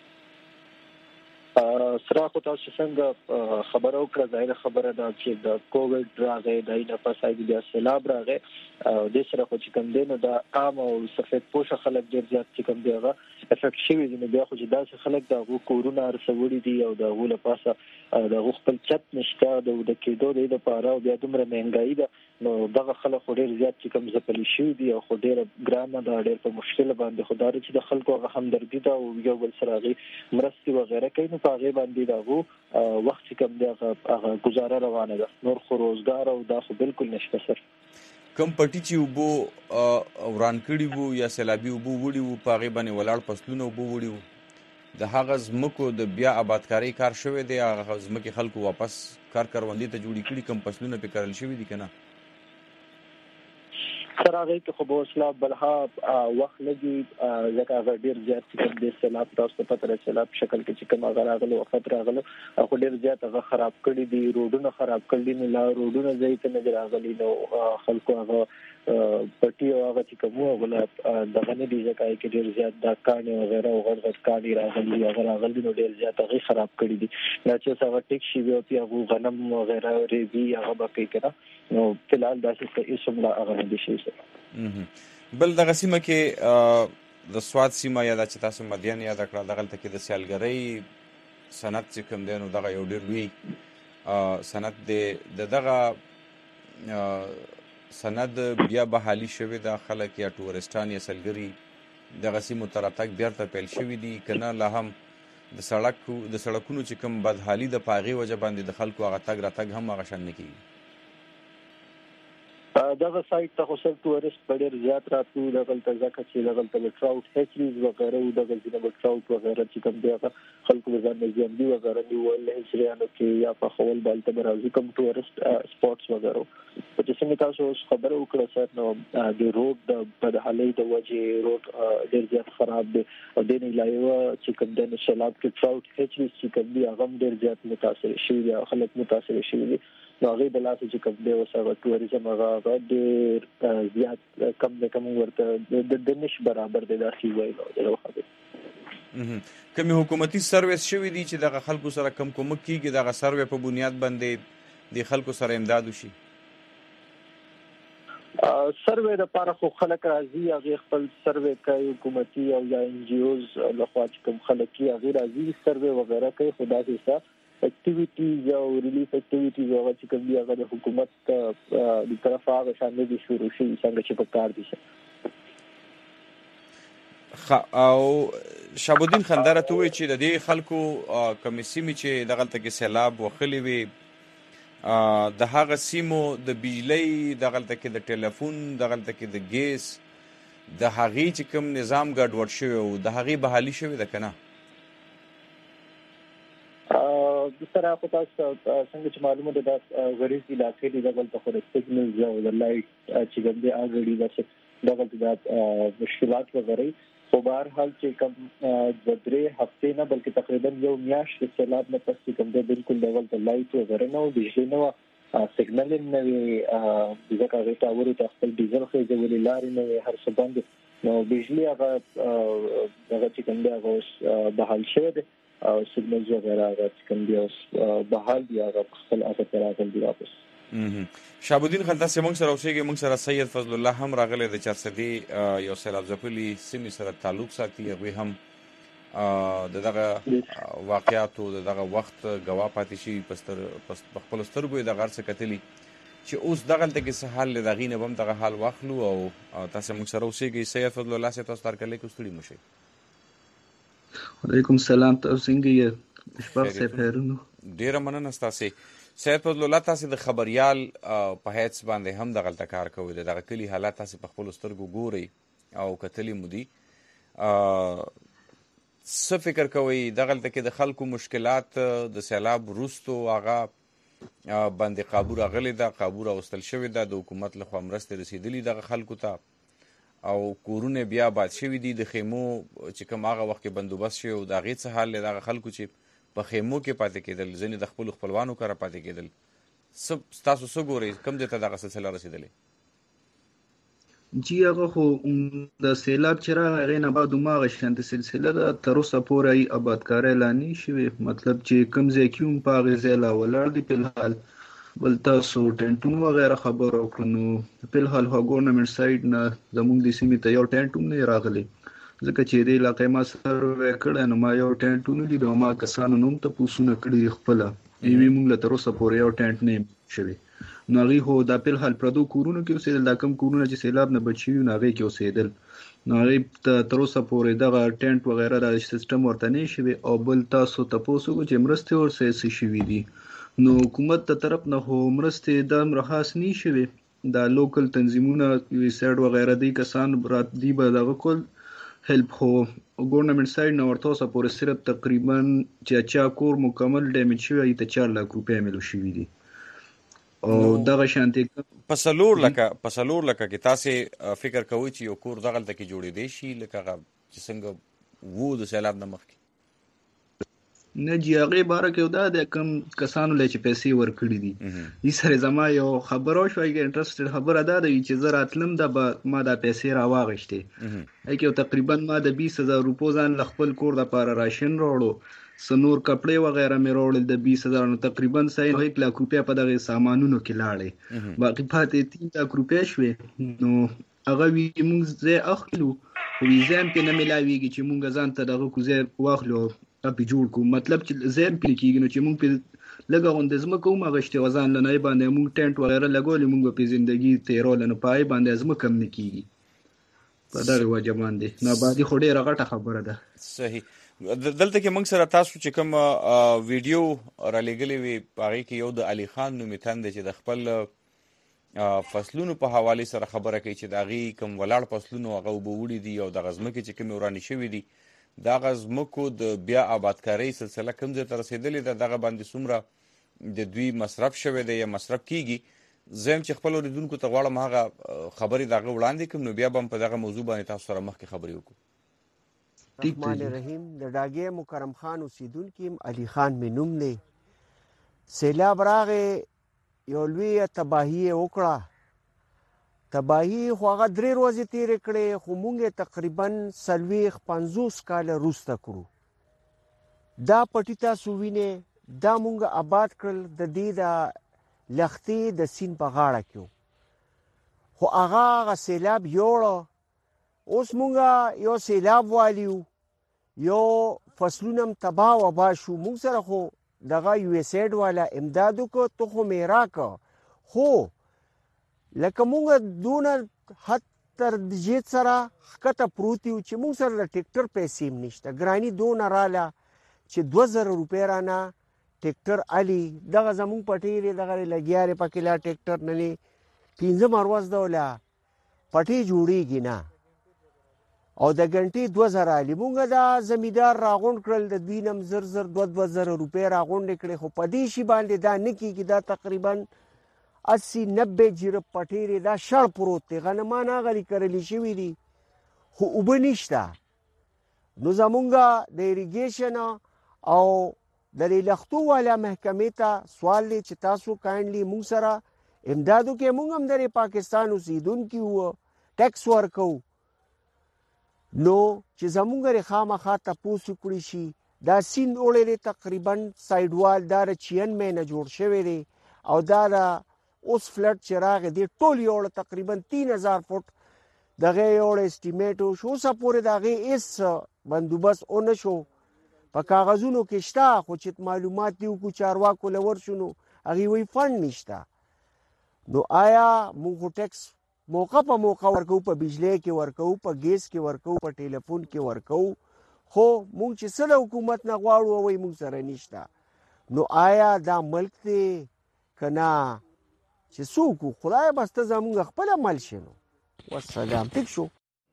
سره خو تاسو څنګه خبرو کړه ظاهر خبره ده چې د کووډ راغی د نه پسای د سیلاب راغی او د سره خو چې کوم دینو د عام او سفید پوښ خلک ډیر زیات چې کوم دیغه افیکټ شوی دي نو بیا خو چې داسې خلک د کورونا رسولي دي او د غول پاسه د خپل چت نشته د د کېدو د لپاره او بیا دومره مهنګای ده نو دغه خلک ډیر زیات چې کوم ځپل شي دي او خو ډیر ګرانه ده ډیر په مشکل باندې خدای چې د خلکو هغه همدردی ده او یو بل سره غي مرستي وغیرہ کوي نو هغه باندې دغه وخت کوم دغه هغه گزاره روانه ده نور خو روزګار او دا خو بالکل نشته سر کم پټی چې وبو وران کړي وو یا سیلابي وبو وړي وو په هغه باندې ولاړ پسلونه وبو وړي وو د هغه زمکو د بیا آبادکاری کار شوی دی هغه زمکي خلکو واپس کار کروندې ته جوړی کړي کم پسلونه په کارل شوی دي کنه سره هغه کې خو به اسلام بلها وخت لګي ځکه هغه ډیر زیات چې د سیلاب تاسو په تر سیلاب شکل کې چې کوم هغه راغلو وخت راغلو خو ډیر زیات هغه خراب کړي دي روډونه خراب کړي نه لا روډونه ځای ته نه راغلي نو خلکو هغه پټي او هغه چې کوم هغه دغه نه دي ځکه چې ډیر زیات د کاني وغیرہ او غړغړ کاني راغلي هغه راغلي نو ډیر زیات هغه خراب کړي دي دا چې هغه ټیک شي او هغه غنم وغیرہ ریبي هغه باقي کړه نو فلحال داسې څه اسم لا هغه نه دي شي بل دغه سیمه کې د سواد سیمه یا د چې تاسو مدین یا د کړه دغه ته کې د سیالګرۍ صنعت چې کوم دی نو دغه یو ډیر لوی صنعت دی د دغه صنعت بیا بحالي شوی د خلک یا ټورستان یا سیالګري دغه سیمو تر تک بیرته پیل شوی دي کنه لا هم د سړک د سړکونو چې کوم بدحالي د پاغي وجه باندې د خلکو هغه تګ را تګ هم هغه شان نه کیږي دغه سایت ته خو سر ټورست په ډیر زیات راتلو دغه ځکه چې دغه د ټراوټ هچریز وغیرہ او دغه د ټراوټ وغیرہ چې کوم دی خلکو ځان نه ځاندي وغیرہ دی ول هچریانو کې یا په خپل بالته برازي کوم ټورست سپورتس وغیرہ په چې څنګه تاسو خبرو وکړه سر نو د روډ د بدحالي د وجه روډ ډیر زیات خراب دی او د نه لایو چې کوم د سیلاب کې ټراوټ هچریز چې کوم دی هغه ډیر زیات متاثر شوی دی خلک متاثر شوی دي نو هغه د لاسه چې کوم دی وسره ټوریزم هغه ډیر زیات کم نه کم ورته د نش برابر دی داسي وایي نو خبره کوم حکومتي سرویس شوی دی چې دغه خلکو سره کم کوم کیږي دغه سروې په بنیاد باندې د خلکو سره امداد وشي سروې د لپاره خو خلک راځي هغه خپل سروې کوي حکومتي او یا ان جی اوز لخوا چې کوم خلک یې هغه راځي سروې وغیرہ کوي خدا دې سره اکټیویټیز او ریلیف اکټیویټیز هغه چې کوم دی هغه د حکومت د طرفه هغه شامل دي شروع شي څنګه چې په کار دي او شابودین خندره ته وی چې د دې خلکو کمی سیمې چې دغلته کې سیلاب وخلی وي د هغه سیمو د بجلی دغلته کې د ټلیفون دغلته کې د ګیس د هغې چې کوم نظام ګډوډ شوی او د هغې بحالي شوې ده که نه؟ د سره خو تاسو څنګه چې معلومه ده دا غریب علاقې دي دغلته خو د سیګنلز او د لایټ چې کوم دی اګړي دا دغلته د مشکلات وغیرہ خو بهر حال چې کوم د درې هفتې نه بلکې تقریبا یو میاشت د سیلاب نه پس کوم دی بالکل دغلته لایټ وغیرہ نه او بجلی نه و سیګنل نه وي ځکه هغې ټاورو ته خپل ډیزل خېژولې لارې نه وي هر څه بند نو بجلی هغه دغه چې کوم دی هغه اوس بحال شوی دی او سیګنلز وغیرہ هغه چې کوم دی اوس بحال دي هغه په خپل هغه ته راغلي دي واپس. شابودین خان تاسو موږ سره اوسېږئ موږ سره سید فضل الله هم راغلی د چارسدي یو سیلاب ځپلي سیمې سره تعلق ساتي هغوی هم د دغه واقعاتو د دغه وخت ګواه پاتې شي په خپلو سترګو یې دغه هر څه کتلي چې اوس دغلته کې څه حال دی د هغې نه به هم دغه حال واخلو او تاسو موږ سره اوسېږئ. سید فضل الله صاحب تاسو هرکلی کې ستړي مه شئ. وعلیکم السلام تاسو څنګه یې اشفاق صاحب خیرونه؟ ډېره مننه ستاسې. سید فضل الله تاسې د خبریال په حیث باندې هم دغلته کار کوئ د دغه کلي حالات تاسې په خپلو سترګو ګورئ او کتلي مو دي څه فکر کوئ دغلته کې د خلکو مشکلات د سیلاب وروستو هغه باندې قابو راغلی ده قابو راوستل شوې ده د حکومت لخوا مرستې رسېدلي دغه خلکو ته او کورونه بیا باد شوي دي د خیمو چې کوم هغه وخت کې بندوبست شوی او د هغې څه حال دی دغه خلکو چې په خیمو کې پاتې کېدل ځینې د خپلو خپلوانو کره پاتې کېدل ستاسو څه ګورئ کوم ځای ته دغه سلسله رسېدلې؟ جی هغه خو د سیلاب چې راغی هغې نه بعد هماغه شانتې سلسله ده تر اوسه پورې آبادکارۍ لا نه شوې مطلب چې کوم ځای کې هم په هغې ځای لا ولاړ دي فلحال بل تاسو ټینټونه وغیره خبره وکړو نو فلحال خو ګورنمنټ سایډ نه زموږ د سیمې ته یو ټینټ هم نه راغلی ځکه چې دې علاقې ما سروې کړی نو ما یو ټینټ ونه لید او ما کسانو نه هم تپوسونه کړي دي خپله یوې موږ له تر اوسه پورې یو ټینټ نه یم شوی نو هغوی خو دا فلحال پردو کورونو کې اوسېدل دا کوم کورونه چې سیلاب نه بچ شوي نو هغې کې اوسېدل نو هغې ته تر اوسه پورې دغه ټینټ وغیره دا سیسټم ورته نه شوی او بل تاسو تپوس وکړو چې مرستې ورسره څه شوي دي نو حکومت ته طرف نه خو مرستې دا هم خاص نه شوي دا لوکل تنظیمونه یو سایډ وغیره دی کسان دی به دغه کول هیلپ خو ګورنمنټ سایډ نه ورته اوسه پورې صرف تقریبا چې چا کور مکمل ډیمیج شوی هغې ته چار لاک روپۍ میلو شوي دي او دغه شانتې په څلور لکه په څلور لکه کې تاسې فکر کوئ چې یو کور دغلته کې جوړېدی شي لکه هغه چې څنګه وو د سیلاب نه مخکې؟ نه جی هغې باره کې دا د کوم کسانو له چې پیسې ورکړي دي دې سره زما یو خبره وشوه انټرسټډ خبره دا ده چې زه راتلم دا به ما دا پیسې راواغېښتې هغې کې تقریبا ما د بیس هزار روپو ځان له خپل کور دپاره راشن راوړو څه نور کپړې وغیره مې راوړل د بیس هزار نو تقریبا سایل یک لاک روپۍ په دغې سامانونو کې لاړې باقي پاتې تین لاک روپۍ شوې نو هغه وي مونږ ځای اخلو خو ویزه هم پرې نه میلاویږي چې مونږ ځان ته دغه کوزی واخلو پې جوړ کړو مطلب چې ځای هم پرې کېږي نو چې مونږ پرې لږه غوندې ځمکه هم اخېستې وه ځان له نه یې باندې مونږ ټینټ وغیره لګولې مونږ به پرې زندګي تېروله نو په هغې باندې ځمکه هم نه کېږي په دغې وجه باندې نو آبادي خو ډېره غټه خبره ده. صحیح. دلته کې موږ سره تاسو چې کوم ویډیو رالیږلې وي په هغې کې یو د علي خان نومې تن دی چې د خپل فصلونو په حوالې سره خبره کوي چې د هغې کوم ولاړ فصلونو هغه اوبه وړي دي او دغه ځمکې چې کومې ورانې شوي دي دغه ځمکو د بیا آبادکارۍ سلسله کوم ځای ته رسېدلې ده دغه باندې څومره د دوی مصرف شوی دی یا مصرف کېږي زه هم چې خپل اورېدونکو ته غواړم هغه خبرې د هغه وړاندې کړم نو بیا به هم په دغه موضوع باندې تاسو سره مخکې خبرې وکړو. رحمان رحیم د ډاګې مکرم خان اوسېدونکي علي خان مې نوم دی. سیلاب راغې یو لویه تباهي یې وکړه تباهي خو هغه درې ورځې تېرې کړې خو مونږ یې تقریبا څلوېښت پنځوس کاله وروسته کړو. دا پټي تاسو وینئ دا مونږ آباد کړل د دې د لښتې د سیند په غاړه کې خو هغه هغه سیلاب یوړه اوس مونږ یو سیلاب والی یو یو فصلونه هم تباه وبا شو مونږ سره خو دغه یو ایس ایډ والا امداد وکړو ته خو مې راکړه خو لکه مونږ دونه حد تر جیت سره ښکته پروت یو چې موږ سره د ټیکټر پیسې هم نشته ګراني دونه راله چې دوه زره روپۍ رانه ټیکټر علي دغه زموږ پټۍ دی دغه لګیا دی پکې لا ټیکټر نه دی پنځم ورځ ده ولا پټۍ جوړېږي نه او د ګنټې دوه زره علي مونږ دا زمیندار راغونډ کړل د دوی نه زر زر دوه دوه زره روپۍ راغونډې کړې خو په دې شي باندې دا نه کېږي دا تقریبا اسی نبے جیرب پټۍ دی دا شړ پروت دی غنمان هغه دي کرلي شوي دي خو اوبه نشته نو زمونږ د اریګیشن او د دې لښتو والا محکمې ته سوال دی چې تاسو کاینډلي مونږ سره امداد وکړئ مونږ هم د پاکستان اوسېدونکي وو ټیکس ورکوو نو چې زمونږ خامخا تپوس وکړي شي دا سیند اوړی دی تقریبا سایډ وال دا د چینمې نه جوړ شوی دی او دا د اوس فلډ چې راغی دی ټول یوړه تقریبا تین هزار فوټ دغه یوړه اسټیمیټ وشو اوسه پورې د هغې هېڅ بندوبست ونه شو په کاغذونو کې شته خو چې معلومات دي وکړو چارواکو له ورشو نو هغې وایي فنډ نشته نو آیا موږ خو ټیکس موقع په موقع ورکوو په بجلی کې ورکوو په ګیس کې ورکوو په ټلیفون کې ورکوو خو موږ چې څه له حکومت نه غواړو او وایي موږ سره نشته نو آیا دا ملک دی که نه چې څوک خدای بس ته زمونږ خپل عمل شي نو والسلام ټیک شو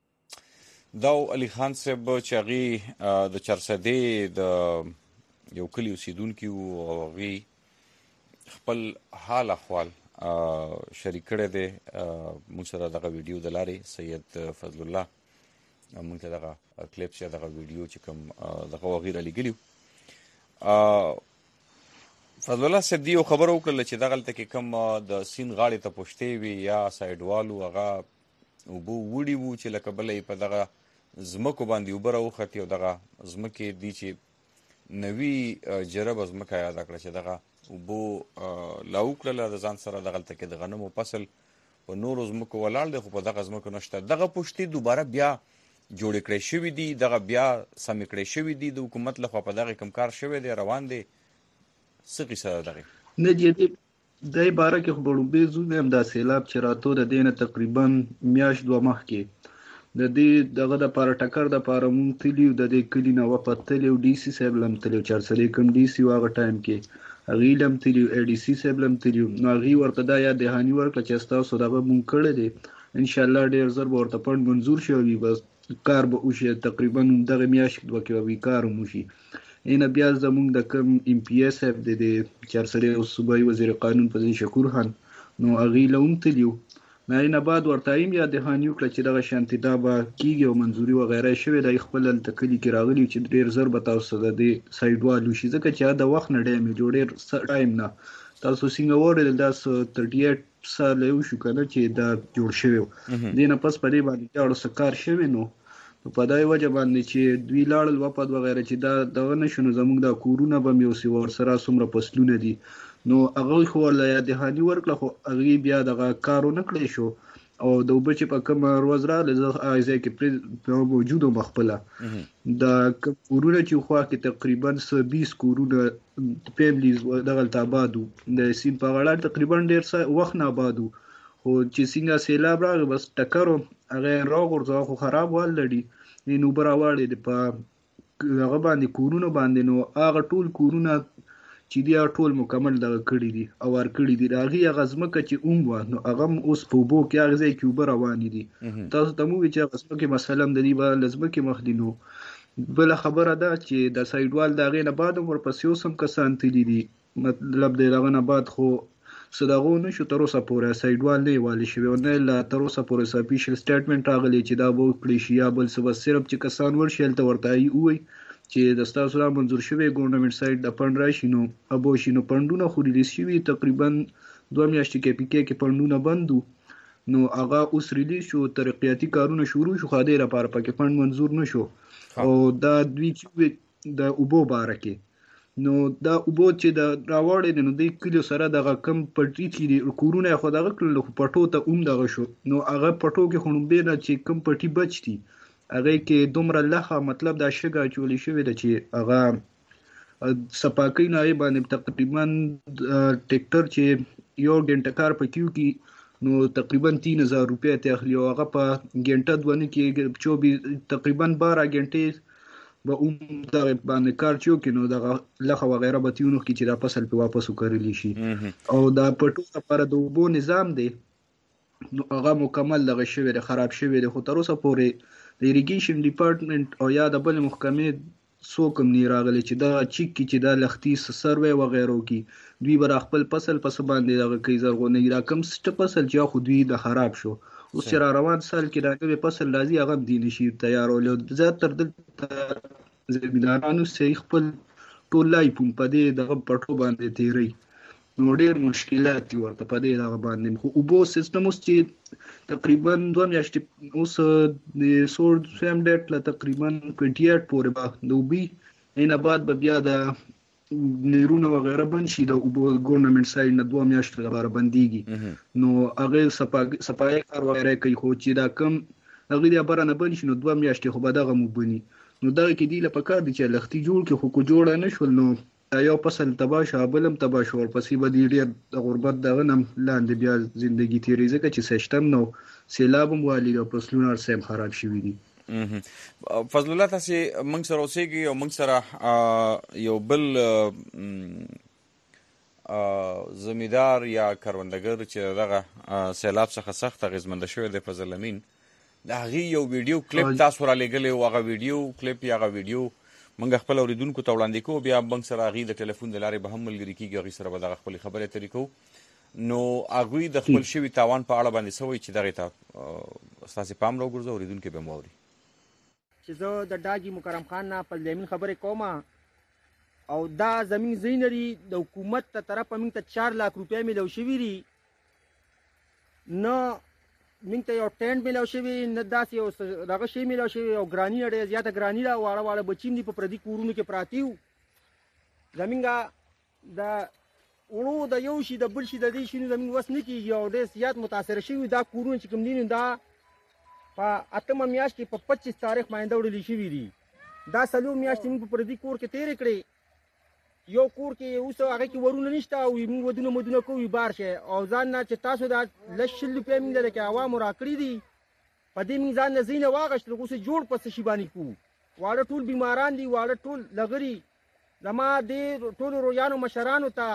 دا علي خان صاحب چې هغې د چرسدې د یو کلي اوسېدونکي وو او هغې خپل حال احوال شریک کړی دی موږ سره دغه ویډیو د لارې سید فضل الله موږ ته دغه کلیپس یا دغه ویډیو چې کوم دغه وغیره لیږلي فضل الله صاحب دی یو خبره وکړله چې دغلته کې کوم د سیند غاړې ته پوښتې وي یا سایډ والو هغه اوبه وړي وو چې لکه بله یې په دغه ځمکو باندې اوبه راوختې او دغه ځمکې دي چې نوي جربه ځمکه یاده کړه چې دغه اوبو لا وکړله د ځان سره دغلته کې د غنمو فصل په نورو ځمکو ولاړ دی خو په دغه ځمکو نشته دغه پوښتې دوباره بیا جوړې کړی شوي دي دغه بیا سمې کړی شوي دي د حکومت لخوا په دغه کوم کار شوی دی روان دی څه قیصه ده دغې نه دي دې باره کې خو بړومبې زو مې هم دا سیلاب چې راتو د دې نه تقریبا میاشت دوه مخکې د دې دغه دپاره ټکر دپاره مونږ تلي یو د دې کلي نه وپتلي او ډي سي صاحب له هم تلي چارسدې کوم ډي سي و هغه ټایم کې هغې له هم تلي ای ډي سي صاحب له هم تلي نو هغې ورته دا یاد دهاني ورکړه چې ستاسو دغه مونږ کړی دی انشاءالله ډېر ژر به ورته فنډ منظور شي او بس کار به وشي تقریبا دغه میاشت دوه کې به کار هم وشي اینه بیا زمونږ د کوم ایم پی ایس اف د د چارسدې او صوبایي وزیر قانون فضل شکور خان نو هغې له هم تلي وو نو اینه بعد ورته هم یا دهاني وکړه چې دغه شانتې دا به کېږي او منظوري وغیره شوې ده خپل هلته کلي کې راغلي چې ډېر ژر به تاسو ته د دې سایډ وال وشي ځکه چې د وخت نه ډایم جوړ ډېر ټایم نه تاسو څنګه واورېدل دا تھرټي ایټ سال یې وشو که نه چې دا جوړ شوی و دې نه پس په دې باندې دواړو څه کار شوی نو په دای وجه باندې چې دوی لاړل وپد وغیره چې دا دغه نشو نو زموږ دا کورونه به مې اوسي ورسره څومره فصلونه دي نو هغه خو ورله یاددهاني ورکړه خو هغې بیا دغه کار ونه کړی شو او د اوبه چې په کومه ورځ راغله زه هغه ځای کې موجود وم خپله د کوم کورونه چې خوا کې تقریبا څه بیس کورونه فیملیز دغلته آباد وو د سیند په غاړه تقریبا ډېر وخت نه آباد وو خو چې څنګه سیلاب راغی بس ټکر هغه راغورځوه خو خراب وال لري نو اوبه راواړېدې په هغه باندې کورونه باندې نو هغه ټول کورونه چې دي ټول مکمل دغه کړي دي او ور کړي دي د هغې هغه ځمکه چې اوم وه نو هغه هم اوس په اوبو کې هغه ځای کې اوبه روانې دي تاسو ته مو وویل چې هغه ځمکې مثلا د دې به له ځمکې مخ دي نو بله خبره ده چې د سایډ وال د هغې نه بعد هم ورپسې اوس هم کسان تلي دي مطلب د هغه نه بعد خو څه د هغو نه شو تر اوسه پورې سایډ وال نه یې والي شوی او نه لا تر اوسه پورې څه اپیشل سټیټمنټ راغلی چې دا به وکړی شي یا بل څه بس صرف چې کسان ورشي هلته ورته ووایي چې د ستاسو را منظور شوی ګورنمنټ سایډ د فنډ راشي نو ابو شي نو فنډونه خو ریلیز شوي تقریبا دوه میاشتې کې پی کې کې فنډونه بند وو نو هغه اوس ریلیز شو ترقیاتي کارونه شروع شو خو دې لپاره پکې فنډ منظور نه شو او دا دوی چې د اوبو باره کې نو دا اوبو چې د راوړې نو د کلیو سره دغه کم پټي چې دي کورونه یې خو دغه کړل خو پټو ته هم دغه شو نو هغه پټو کې خو نومبې نه چې کم پټي بچ دي هغې کې دومره لخه مطلب دا شګه اچولې شوې ده چې هغه صفاکۍ نه هغې باندې تقریبا ټیکټر چې یو ګنټه کار پکې وکړي نو تقریبا तीन हज़ार रुपए ته اخلي او هغه په غنټه دونه کې چوبیس تقریبا بارہ غنټې به اوم دا باندې کار چو کې نو دا لخوا وغیرہ به تیونو کې چې دا فصل په واپس وکړلی شي او دا پټو لپاره د وبو نظام دی نو هغه مکمل لغه شوی دی خراب شوی دی خو تر اوسه پورې د ایریګیشن ډپارټمنټ او یا د بل محکمې څوک هم نه راغلی چې دا چیک کی چې دا لختي سروې وغیرہ کی دوی بر خپل فصل پس باندې دغه کی زرغونه را کم ست فصل چې خو دوی د خراب شو اوس چې را روان سال کې دا نوې فصل لازم هغه دی نشي تیارول زیات تر د زمیندارانو سې خپل ټول لای پم پدې دغه پټو باندې تیری نو ډېر مشکلات دي ورته پدې دغه باندې خو وبو سیستم اوس چې تقریبا دوه میاشتې اوس د سور سیم ډیټ لا تقریبا अट्ठाईस پورې به نو بي نه بعد به بیا د نیرونه وغیرہ بند شي د ګورنمنت سایډ نه دوه میاشتې لپاره بنديږي نو هغه صفای کار وغیرہ کوي خو چې دا کم هغه د بار نه بند شي نو دوه میاشتې خو به دغه مو بني نو دا کې دی لپاره کار دي چې لختي جوړ کې خو کو جوړ نه شول نو یو فصل تبا شو بلم تبا شو پسې به دی ډیر د غربت دغه نم لاندې بیا ژوندۍ تیری ځکه چې سیستم نو سیلاب هم والی او فصلونه سم خراب شوی دي فضل الله تاسو موږ سره اوسېږي او موږ سره یو بل زمیندار یا کروندګر چې دغه سیلاب څخه سخت اغیزمند شوی دی فضل امین دا غي یو ویډیو کلیپ تاسو را لګلې او هغه ویډیو کلیپ یا هغه ویډیو موږ خپل اوریدونکو ته وړاندې کوو بیا موږ سره غي د ټلیفون د لارې به هم ملګری کیږي غي سره به دغه خپل خبرې طریقو نو هغه د خپل شوی تاوان په اړه باندې سوي چې دغه ته اساسي پام راوګرځو اوریدونکو به موري چې زه د ډاګي مکرم خان نه په زمين خبرې کوم او دا زمين زینری د حکومت ته طرف موږ ته چار لاک روپیا ملو شوی ری نو موږ ته یو ټینټ ملو شوی نه داسې یو دغه شی ملو شوی او ګرانی اړې زیاته ګرانی را واړه واړه بچیم دي په پردي کورونو کې پراتیو زمونږه د وړو د یو شي د بل شي د دې شي زمونږ وس نه کیږي او ډېر زیات متاثر شوي دا کورونه چې کوم دي دا په اتمه میاشت کې په پچیس تاریخ باندې وړل شوی دي دا څلور میاشتې موږ په پردي کور کې تیرې کړې یو کور کې اوس هغه کې ورونه نشته او موږ ودونه مدونه کوو بار شه او ځان نه چې تاسو دا لشل په موږ د عوامو راکړي دي په دې موږ ځان نه زینه واغشت اوس جوړ پس شي باندې کوو واړه ټول بیماران دي واړه ټول لغري زما دې ټول رویانو مشرانو ته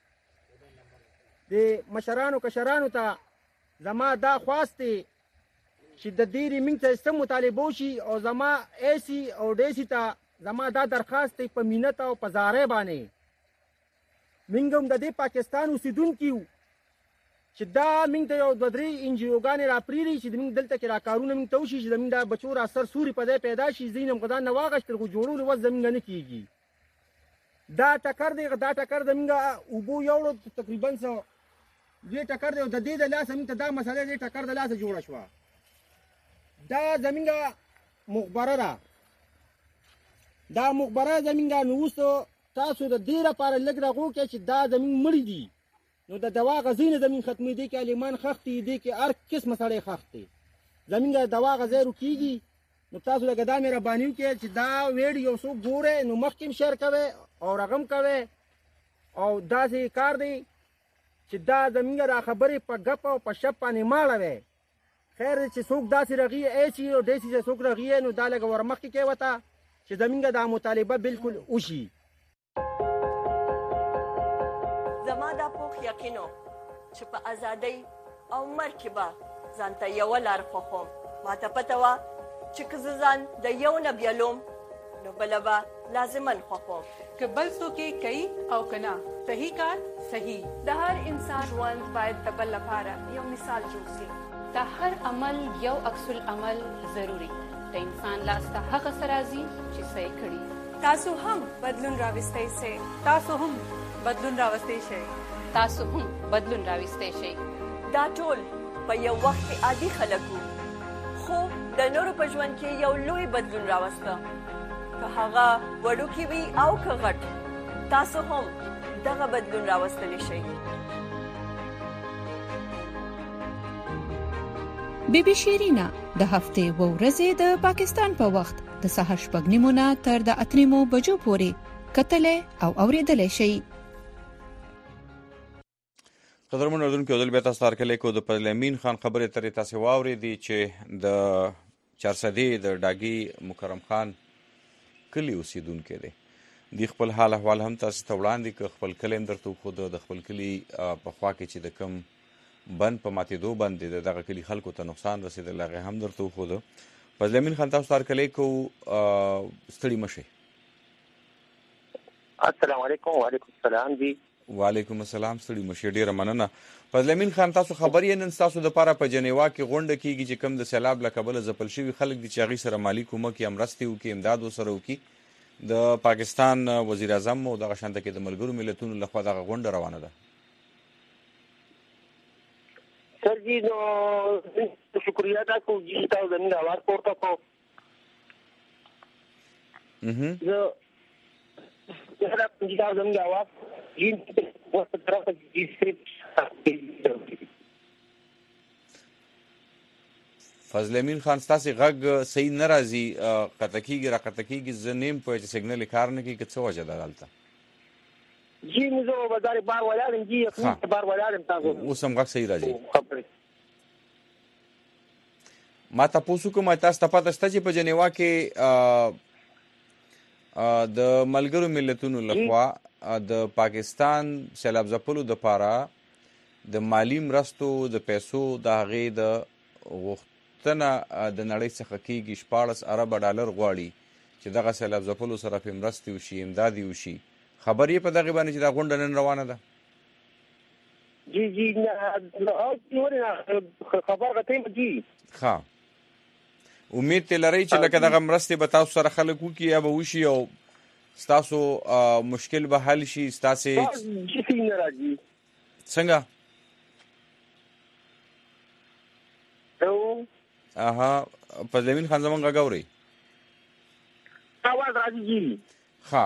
د مشرانو کشرانو ته زما دا خواسته چې د دې موږ ته سم مطالبه شي او زما ایسی او ډیسی ته زما دا درخواست په مینت او په زارې باندې موږ هم د دې پاکستان اوسیدونکو چې دا موږ ته یو دوه درې انجیوګانې راپریری چې موږ دلته کې راکارونه موږ ته وشي چې موږ دا بچو را سر سوري په دې پیدا شي زینم غدا نه واغشتل خو جوړول و زمونږ نه کیږي دا ټکر دی دا ټکر زمونږ او بو یو تقریبا څو دې ټکر دی د دې د لاس موږ ته دا مسله دې ټکر د لاس جوړه شو دا زمونږ مخبره ده دا مخبره زمونږ نووسو تاسو د دې لپاره لږ راغو کې چې دا زمونږ مړي دي نو د دوا غزینه زمونږ ختمې دي کې الیمان خختي دي کې هر قسم سړی خختي زمونږ دوا غزیرو کیږي نو تاسو لږ دا مې ربانیو کې چې دا ویډیو سو ګوره نو مخکې شیر کوي او رقم کوي او دا سي کار دی چې دا زمونږ را خبرې په غپ او په شپ باندې ماړه وي خیر چې څوک داسې رغي ایسی او دیسی چې څوک رغي نو دا لږ ورمخکې کې وته چې زمونږ دا مطالبه بالکل وشي زما دا پوخ یقینو چې په ازادۍ او مرګ کې به ځان ته یوه لار خوښوم ماته پته وه چې که زه ځان د یو نه بیلوم نو بله به لازمن خوښوم که بل څوک یې کوي او که نه صحیح کار صحیح د هر انسان ژوند باید د بل لپاره یو مثال جوړ شي د هر عمل یو عکس العمل ضروري د انسان لاس ته هغه څه راځي چې څه یې کړي تاسو هم بدلون راوستی شئ تاسو هم بدلون راوستی شئ تاسو هم بدلون راوستی شئ دا ټول په یو وخت کې عادي خلک وو خو د نورو په ژوند کې یو لوی بدلون راوسته که هغه وړوکی وي او که غټ تاسو هم دغه بدلون راوستلی شئ بی بی شیرینا د هفته و ورځې د پاکستان په وخت د سهار شپږ نیمو نه تر د اته نیمو بجو پورې کتلې او اوریدلې شي قدرمن اردوونکو دل بیا تاسو ته هرکلی کو د فضل امین خان خبرې ترې تاسې واورېدې چې د چارسدې د ډاګي مکرم خان کلي اوسېدونکی دی د خپل حال احوال هم تاسو ته وړاندې که خپل کلی هم درته وښوده د خپل کلي په خوا کې چې د کوم بند په ماتېدو باندې د دغه کلي خلکو ته نقصان رسېدل هغې هم درته وښوده فضل امین خان تاسو ته هرکلی کوو ستړي مه شئ. السلام علیکم. وعلیکم السلام جی. وعلیکم السلام. ستړي مه شئ، ډېره مننه. فضل امین خان تاسو خبر یې نن ستاسو دپاره په جنیوا کې غونډه کېږي چې کوم د سیلاب له کبله ځپل شوي خلک دي چې هغوی سره مالي کومک یا مرستې وکړي، امداد ورسره وکړي. د پاکستان وزیر اعظم او دغه شانته کې د ملګرو ملتونو لخوا دغه غونډه روانه ده. سر جی نو شکریہ ادا کوم چې تاسو زموږ اواز پورته کړو. زه زه چې تاسو زموږ اواز فضل امین خان ستاسې غږ صحیح نه راځي، قطع کېږي را قطع کېږي. زه نیم پوهه چې سګنل یې کار نه کوي، که څه وجه ده دلته؟ جی زه بازار بار ولاړم جی بار ولاړم تاسو اوس هم غږ صحیح راځي. ما تاسو کوم تاسو ته پته شته چې په جنیوا کې د ملګرو ملتونو لخوا د پاکستان سیلاب ځپلو دپاره د مالی مرستو د پیسو د هغې د غوښتنه د نړۍ څخه کېږي شپاړس اربه ډالر غواړي چې دغه سیلاب ځپلو سره پرې مرستې وشي، امداد یې وشي. خبر یې په دغې باندې چې دا غونډه نن روانه ده؟ جی جی خبر غتیم جی. ښه، امید ترې لرئ چې لکه دغه مرستې به تاسو سره خلک وکړي یا به وشي او ستاسو مشکل به حل شي؟ ستاسې څنګه؟ اها فضل امین خان زمونږ غږ اورئ؟ اواز راځي جی. ښه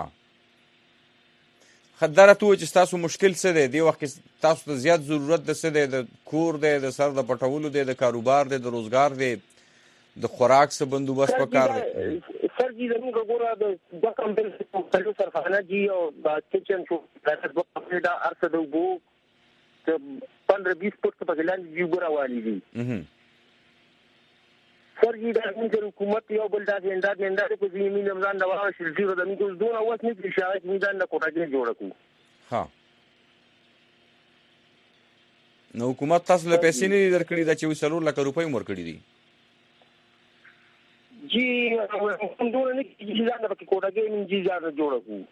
ښه دا راته ووایئ چې ستاسو مشکل څه دی دې وخت کې؟ تاسو ته زیات ضرورت د څه دی؟ د کور دی، د سر د پټولو دی، د کاروبار دی، د روزګار دی، د خوراک څه بندوبست پکار دی؟ سر جی زموږ ګوره د دوه کمپنۍ څلور سرخانه جي او د کچن شو دا دوه کمپنۍ دا ارڅه د اوبو پندرہ بیس فوټ پکې لاندې دي اوبه روانې دي. سر جی دا زموږ حکومت یو بل داسې امداد منداد په ځینې مینې ځان د واغه شل زیرو د موږ دونه وس نه کړي چې هغه موږ ځان د کوټه جوړه کړو. ها نو حکومت تاسو له پیسې نه دي درکړي دا چې وایي څلور لکه روپۍ هم ورکړي دي؟ جی هم دونه نه کړي چې ځان د پکې کوټه موږ ځان جوړه کړو.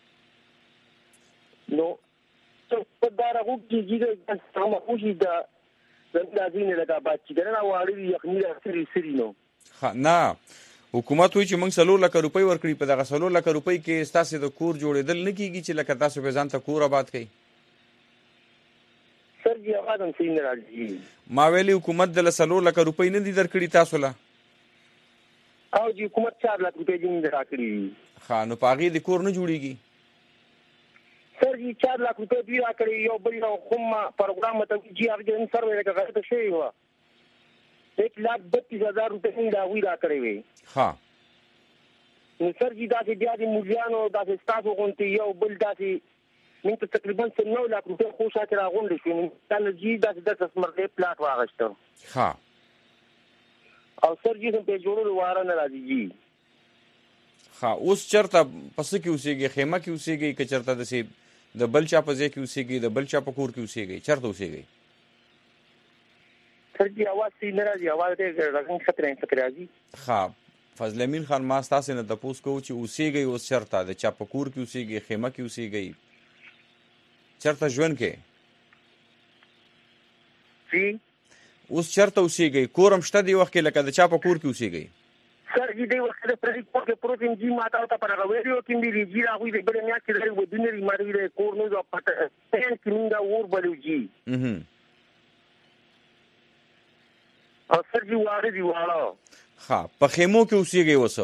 نو په دا راغو کې چې د سمه خوشي د زمینه لکه باچې کنه واړی یخنی سری سری نو. نه حکومت وایي چې موږ څلور لکه روپۍ ورکړي، په دغه څلور لکه روپۍ کې ستاسې د کور جوړېدل نه کېږي چې لکه تاسو به ځان ته کور آباد کړئ؟ سر جی هغه هم صحیح نه راځي. ما ویلي حکومت دله څلور لکه روپۍ نه دي درکړي تاسو له؟ او جی حکومت چار لک روپۍ دې نه راکړي. ښه نو په هغې د کور نه جوړېږي؟ سر جی چار لاکھ روپے بھی راکړي یو بل یو کوم پروګرام ته جی هغه جن سروې لکه غلطه شوی و ایک لاکھ بتیس هزار روپے دا وی راکړي وي. ها نو سر جی دا چې بیا د مليانو دا ستاسو غونټي یو بل داسې موږ تقریبا نو لاکھ روپے خو شاته راغونډ شو نو جی دا د سمرته پلاټ واغشته. ها او سر جی هم په جوړولو واره نه راځي جی. ها اوس چرته پس کې اوسېږي؟ خیمه کې اوسېږي که چرته داسې د بل چا په ځای کې اوسېږي، د بل چا په کور کې اوسېږي؟ چېرته اوسېږئ؟ سر جي اواز صحیح نه راځي، اواز ډېر رقم ښه ترې راځي. ښه فضل امین خان ما ستاسې نه تپوس کوو چې اوسېږئ اوس چېرته؟ د چا په کور کې اوسېږئ، خیمه کې اوسېږئ، چېرته ژوند کې؟ جی اوس چېرته اوسېږئ؟ کور هم شته دې وخت کې لکه د چا په کور کې اوسېږئ؟ سر جی دې وخت د پردي کور کې پروتین جی ماته او ته پر غوړیو کې ملي جی راغوي د بل میاشتې لري و دنيري ماري د کور نو د پټ پین کې موږ اور بلو جی. اها او سر جی واره دی واړه. ها په خیمو کې اوسېږئ اوس؟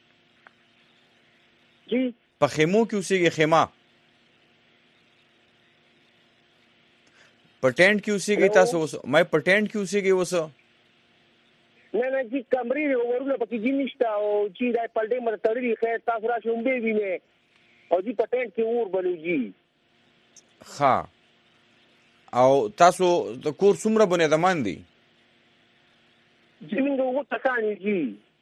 جی په خیمو کې اوسېږئ؟ خیمه په ټینټ کې اوسېږئ تاسو اوس؟ ما په ټینټ کې اوسېږئ اوس؟ نه نه جی کمرې ورونه پکې جی نشته او جی دا پلډې مر تړلې خیر تاسو راشي هم به وینئ او جی په ټینټ کې اور بلو جی. ښه او تاسو د کور څومره بنیادمان دي؟ زمونږ اووه کسان دي.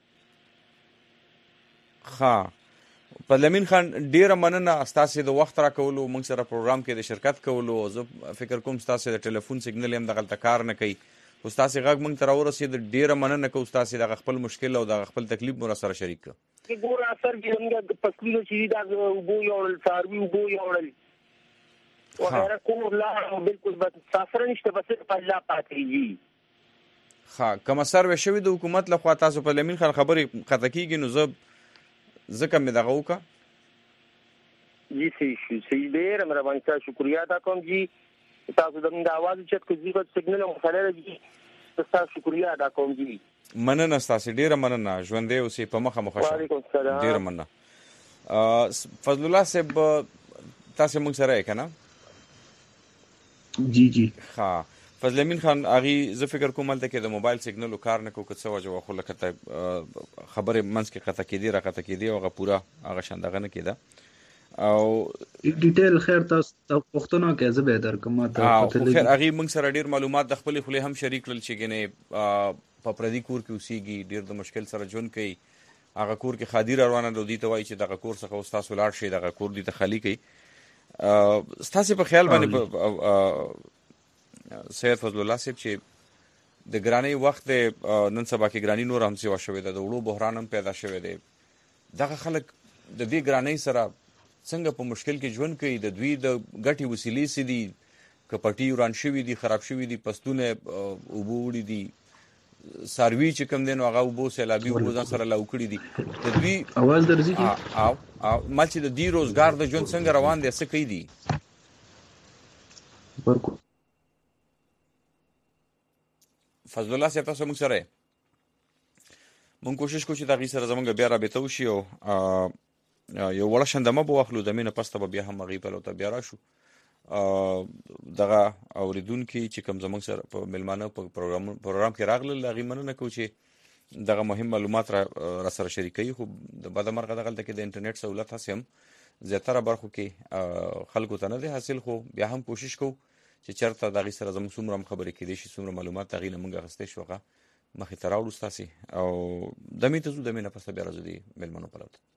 ښه پرلمین خان ډیره مننه ستاسو د وخت راکولو، موږ سره پروګرام کې د شرکت کولو. زه فکر کوم ستاسو د ټلیفون سیګنل هم دغلته کار نه کوي، خو ستاسو غږ موږ ته راورسېد. ډیره مننه کوو ستاسو دغه خپل مشکل او دغه خپل تکلیف مو سره شریک کړ. ګوره اثر کې موږ د فصلونو چې دي دا اوبو یوړل، څاروي اوبو یوړل وغیره کوم لا بالکل بس سافر نشته، بس په الله پاتېږي. ښه کومه سروې شوې د حکومت لخوا تاسو په لمین خان خبرې قطع کېږي نو زه ځکه مې دغه وکړه. جی صحیح شو، صحیح ډېره مهرباني سره شکریه ادا کوم چې تاسو زموږ د اواز چت کې زیږه سیګنل مسله لري، تاسو شکریه ادا کوم جی. مننه ستاسو، ډېره مننه، ژوندی اوسئ، په مخه مو ښه شه. وعلیکم السلام. ډېره مننه. فضل الله صاحب تاسو موږ سره یې که نه؟ جی جی ښه فضل امین خان هغې زه فکر کوم هلته کې د موبایل سیګنلو کار نه کوو که څه وجه وه، خو لکه خبرې منځ کې قطع کېدې را قطع کېدې او هغه پوره هغه شان دغه نه کېده او ډیټیل خیر تاسو پوښتنه کوي زه به درکوم. خو خیر هغې موږ سره ډېر معلومات د خپلې خولې هم شریک کړل چې ګنې په پردي کور کې اوسېږي، ډېر د مشکل سره ژوند کوي. هغه کور کې خادي را روانه ده، دوی ته وایي چې دغه کور څخه اوس تاسو لاړ شئ، دغه کور دوی ته خالي کوي. ستاسې په خیال باندې سید فضل الله صاحب چې د ګرانۍ وخت دی، نن سبا کې ګراني نور هم سیوا شوې ده، د وړو بحران هم پیدا شوی دی. دغه خلک د دې ګرانۍ سره څنګه په مشکل کې ژوند کوي؟ د دوی د ګټې وسیلې څه دي؟ که پټي وران شوي دي، خراب شوي دي، پستونه اوبه وړي دي، څاروي چې کوم دی نو هغه اوبو سیلابي اوبو ځان سره لاو کړي دي. د دوی اواز درځي او مال چې د دوی روزګار د ژوند څنګه روان دی، څه کوي دي؟ فضل الله صاحب تاسو موږ سره موږ کوشش کوو چې د هغې سره زموږ بیا رابطه وشي او یو وړه شندمه به واخلو، د مینه پسته به بیا هم هغې پلو ته بیا راشو. دغه اورېدونکي چې کوم زموږ سره په میلمانه په پروګرام کې راغلل هغې مننه کوو چې دغه مهم معلومات را سره شریکوي. خو د بده مرغه دغلته کې د انټرنیټ سهولت هسې هم زیاتره برخو کې خلکو ته نه دی حاصل، خو بیا هم کوشش کوو چې چېرته د هغې سره زموږ څومره هم خبرې کېدی شي، څومره معلومات د هغې نه موږ اخیستی شو هغه مخې ته راوړو ستاسې. او دمې ته ځو، دمې نه پسته بیا راځو د میلمنو پلو ته.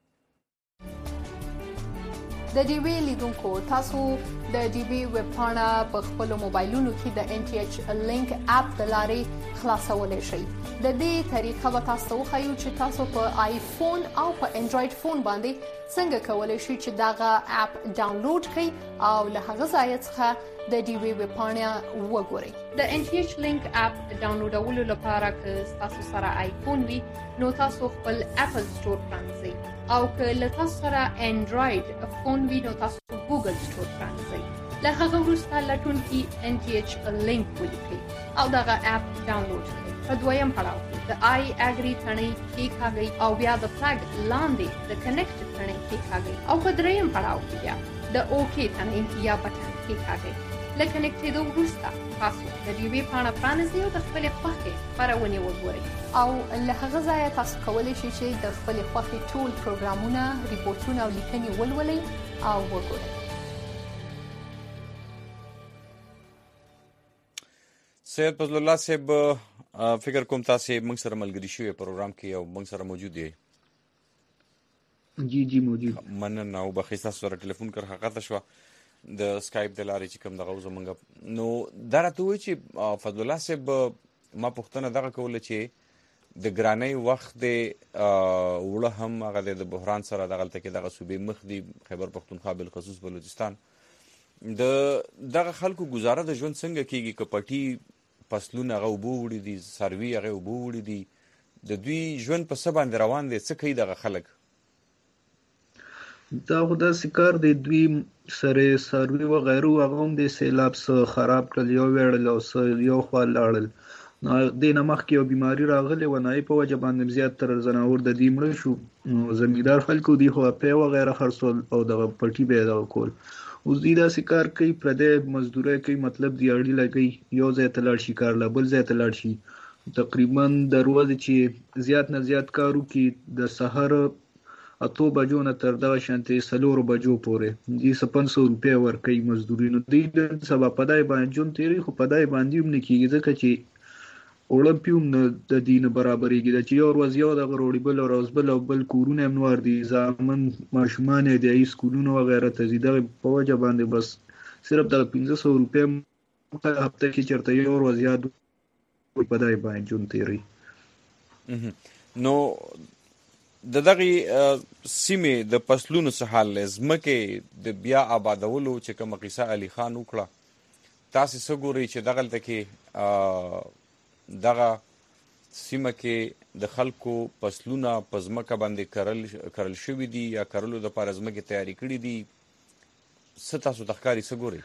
د ډیوی لیدونکو تاسو د ډیوی ویب پاڼه په خپل موبایلونو کې د ان ټي ایچ لینک اپ د لارې خلاصولای شئ. د دې طریقه به تاسو وښیو چې تاسو په آیفون او په انډراید فون باندې څنګه کولای شئ چې دغه اپ ډاونلوډ کړئ او له هغه ځای څخه د ډیوی ویب پاڼه وګورئ. د ان ټي ایچ لینک اپ ډاونلوډولو لپاره که تاسو سره آیفون وي نو تاسو خپل اپل سٹور پرانځئ، او که له تاسو سره انډراید فون وي نو تاسو ګوګل سٹور پرانځئ. له هغه وروسته لټونکي ان ټي ایچ لینک ولیکئ او دغه اپ ډاونلوډ کړئ. په دویم پړاو کې د آی اګري تڼۍ کېکاږئ او بیا د فلګ لاندې د کنیکټ تڼۍ کېکاږئ او په دریم پړاو کې بیا د اوکې تڼۍ یا بټن کېکاږئ. له کنیکټېدو وروسته تاسو د ډیوی پاڼه پرانیزئ او د خپلې خوښې خپرونې وګورئ او له هغه ځایه تاسو کولی شئ چې د خپلې خوښې ټول پروګرامونه، ریپورټونه او لیکنې ولولئ او وګورئ. سید فضل الله صاحب فکر کوم تاسې موږ سره ملګري شوي پروګرام کې او موږ سره موجود یې؟ جی جی موجود. مننه او بخښئ ستاسو سره ټلیفون کرښه قطع شوه د سکایپ د لارې چې کوم دغه زمونږ نو دا راته وایي چې فضل الله صاحب ما پوښتنه دغه کوله چې د ګرانۍ وخت دی، وړه هم هغه دی د بحران سره دغلته کې دغه صوبې مخ دي، خیبر پښتونخوا بالخصوص بلوچستان. د دغه خلکو ګزاره د ژوند څنګه کېږي؟ که پټي فصلونه هغه اوبه وړي دي، څاروي هغه اوبه وړي دي، د دوی ژوند په څه باندې روان دی؟ څه کوي دغه خلک؟ دا خو داسې کار دی، دوی سره څاروي وغیره هغه هم د سیلاب څه خراب کړل، یو ویړل او څه یو خوا لاړل. نو دې نه مخکې یو بیماري راغلې وه، نو هغې په وجه باندې زیاتره ځناور د دې مړه شو. نو زمیندار خلکو دوی خو اپی وغیره خرڅول او دغه پټي به یې دغه کول. اوس دوی داسې کار کوي، پردی مزدورۍ کوي، مطلب دیاړي لګوي، یو ځای ته لاړ شي کار له بل ځای ته لاړ شي. تقریبا د ورځې چې زیات نه زیات کار وکړي، د سهار اتو بجو نه تر دغه شانتي سلور بجو پورې دي پنځه سوه روپۍ ورکوي مزدورینو دوی د سبا پدای باندې جون تیری خو پدای باندې هم نه کیږي ځکه چې اولمپیوم نه د دین برابرېږي چې یو ورځ یو دغه وروړي بل ورځ بل او بل کورونه هم نور دي زامن ماشومان دي ای سکولونه وغیره ته دي دغه په وجه باندې بس صرف د پنځه سوه روپۍ په هفته کې چرته یو ورځ یاد پدای باندې جون تیری نو د دغه سیمه د فصلونو څخه حال زمکه د بیا آبادولو چې کوم قصه علي خان وکړه تاسو سګوري چې دغه تکي دغه سیمه کې د خلکو فصلونه په ځمکه باندې کرل کرل شوي دي یا کرلو د پاره ځمکه تیاری کړي دي څه تاسو تخکاری سګوري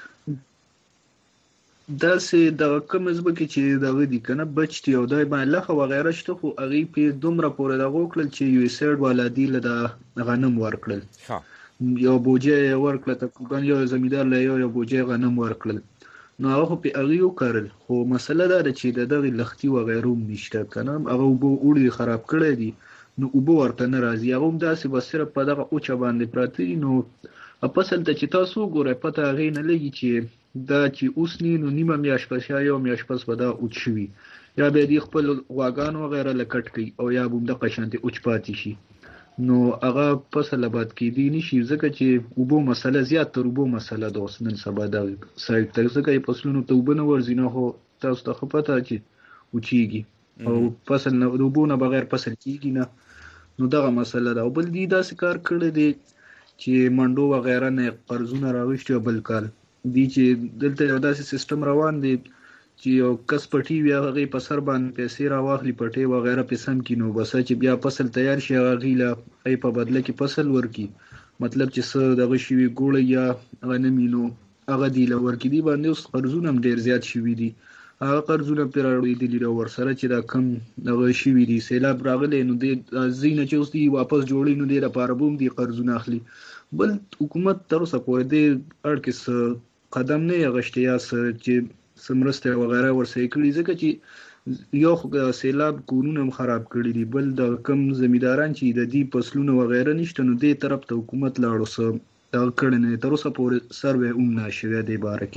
دا سه د کوم ځمکه چې دغه دي کنه بچتي او دای باندې لخه وغیرہ شته خو هغه په دومره پورې د غوکل چې یو سیډ والا دی له غنم ورکړل ها یو بوجه ورکړل تقریبا یو زمیدار له یو بوجه غنم ورکړل نو هغه په هغه وکړل خو مسله دا ده چې دغه لختي وغیرہ نشته کنه هغه وبو وړي خراب کړی دي نو وبو ورته ناراضي هغه هم داسې بس صرف په دغه اوچه باندې پراتی نو اپسل ته چې تاسو ګورئ پته غي نه لګي چې دا چې اوس نو نیمه میاش پس یا یو میاش پس ودا اوچوي یا به دی خپل واغان وغیرہ لکټ کوي او یا بوم د قشانته اوچ پاتې شي نو هغه فصل آباد کیدی نشي ځکه چې وبو مسله زیات تر وبو مسله د اوسنن سبا د سایت تر څنګه فصلونو ته وبنه ورزینه هو تاسو ته خپته چې اوچیږي او فصل نه وبو نه بغیر فصل کیږي نه نو دغه مسله دا بل دی دا کار کړی دی چې منډو وغیرہ نه قرضونه راوښتي بل کال دی چې دلته یو داسې سیستم روان دی چې یو کس پټي وي هغه په سر باندې پیسې راواخلي پټي وغیرہ په سم کې نو بس چې بیا فصل تیار شي هغه غیله ای په بدله کې فصل ورکی مطلب چې څه دغه شی وي ګوړه یا غنمینو هغه دی لور کې دی باندې اوس قرضونه هم ډیر زیات شوي دي هغه قرضونه پر اړوي دي ور سره چې دا کم دغه شی وي سیلاب راغلی نو د زینه چې اوس دی واپس جوړی نو دی لپاره بوم دی قرضونه اخلي بل حکومت تر اوسه پورې دی اړکه قدم نه غشته یا چې سمرسته وغیرہ ورسې کړي ځکه چې یو سیلاب کورونه خراب کړي دي بل د کم زمیداران چې د دې فصلونو وغیرہ نشته نو دې طرف ته حکومت لاړو سره دا کړنه تر اوسه پورې سروې هم نشوي د باره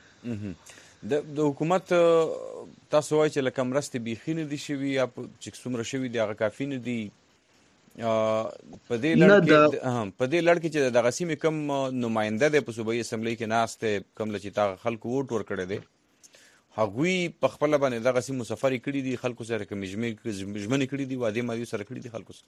کې د د حکومت تاسو وایي چې لکه مرستې بیخي نه دي شوي یا چې څومره شوي دي هغه کافي نه دي په دې لړ کې په دې لړ کې چې د غسیمې کم نماینده د په صوبایي اسمبلی کې ناشته کم لچې تا خلکو ووټ ور کړی دی هغوی په خپل باندې د غسیم مسافر کړي دي خلکو سره کوم جمع کړي دي واده مالیو سره کړي دي خلکو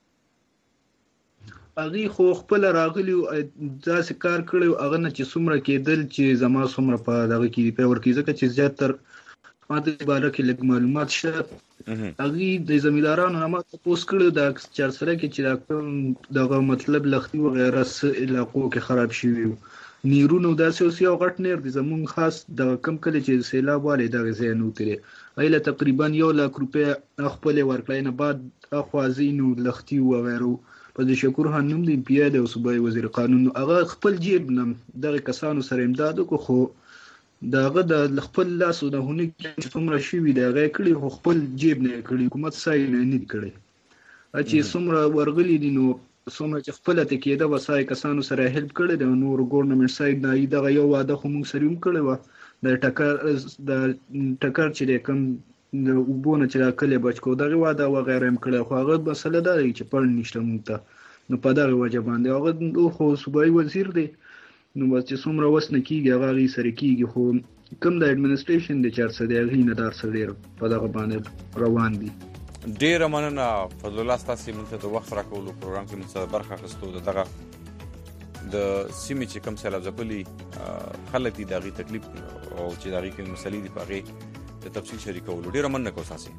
سره اغي خو خپل راغلی داسې کار کړی هغه نه چې څومره کېدل چې زما څومره په دغه کې په ور کې ځکه چې زیاتر ماته باره کې لږ معلومات شته هغه د زمیدارانو نه ماته پوس کړو د چر سره کې چې دغه مطلب لختي وغیرہ س علاقو کې خراب شوی نیرونو داسې اوس یو غټ نیر دي زمون خاص د کم کله چې سیلاب والي دغه زینو ترې ایله تقریبا یو لک روپیا خپل ورکړای نه بعد اخوازینو لختي وغیرہ په دې شکر هنوم دی پیاده او صوبای وزیر قانون هغه خپل جیب نم دغه کسانو سره امداد کو خو داغه د خپل لاس د هونی چې څومره شي وي دغه کړي خو خپل جیب نه کړي حکومت سای نه نه کړي چې څومره ورغلي دي نو څومره چې خپل ته کېده وسای کسانو سره هیلپ کړي د نور ګورنمنت سایډ نه دغه یو واده خو موږ سره هم کړی و د ټکر د ټکر چې کوم د وبونه چې کله بچو دغه واده و غیره هم کړی خو هغه مسله دا چې پړ نشته مونږ نو په دغه وجه باندې هغه خو صوبایي وزیر دی نو بس چې څومره وس نه کیږي هغه غي سره کیږي خو کوم د اډمنسټریشن د چارڅ دی هغه نه دار سره ډیر په دغه باندې روان دي ډیر مننه فضل الله تاسو مونږ ته وخت راکولو پروګرام کې مونږ برخه اخیستو دغه د سیمې چې کوم سره ځپلي خلک دي دغه تکلیف او چې دغه کې مسلې دي پغه د تفصیل شریکولو ډیر مننه کوم تاسو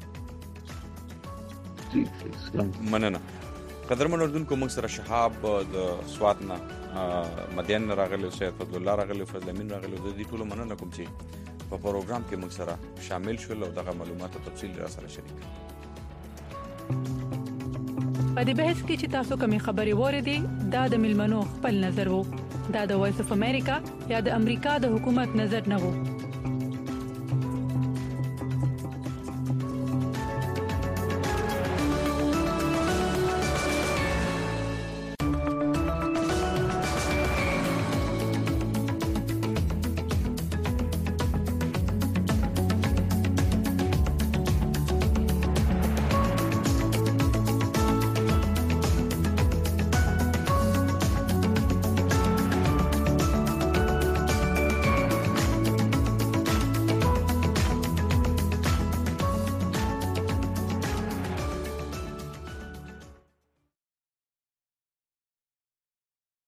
مننه قدرمن اردوونکو موږ سره شهاب د سوات نه مدین راغلی سید فضل الله راغلی فضل امین راغلی د دې ټولو مننه کوم چې په پروګرام کې موږ سره شامل شول او دغه معلومات او تفصیل را سره شریک په دې بحث کې چې تاسو کومې خبرې وریدي دا د ملمنو خپل نظر وو دا د وایس اف امریکا یا د امریکا د حکومت نظر نه وو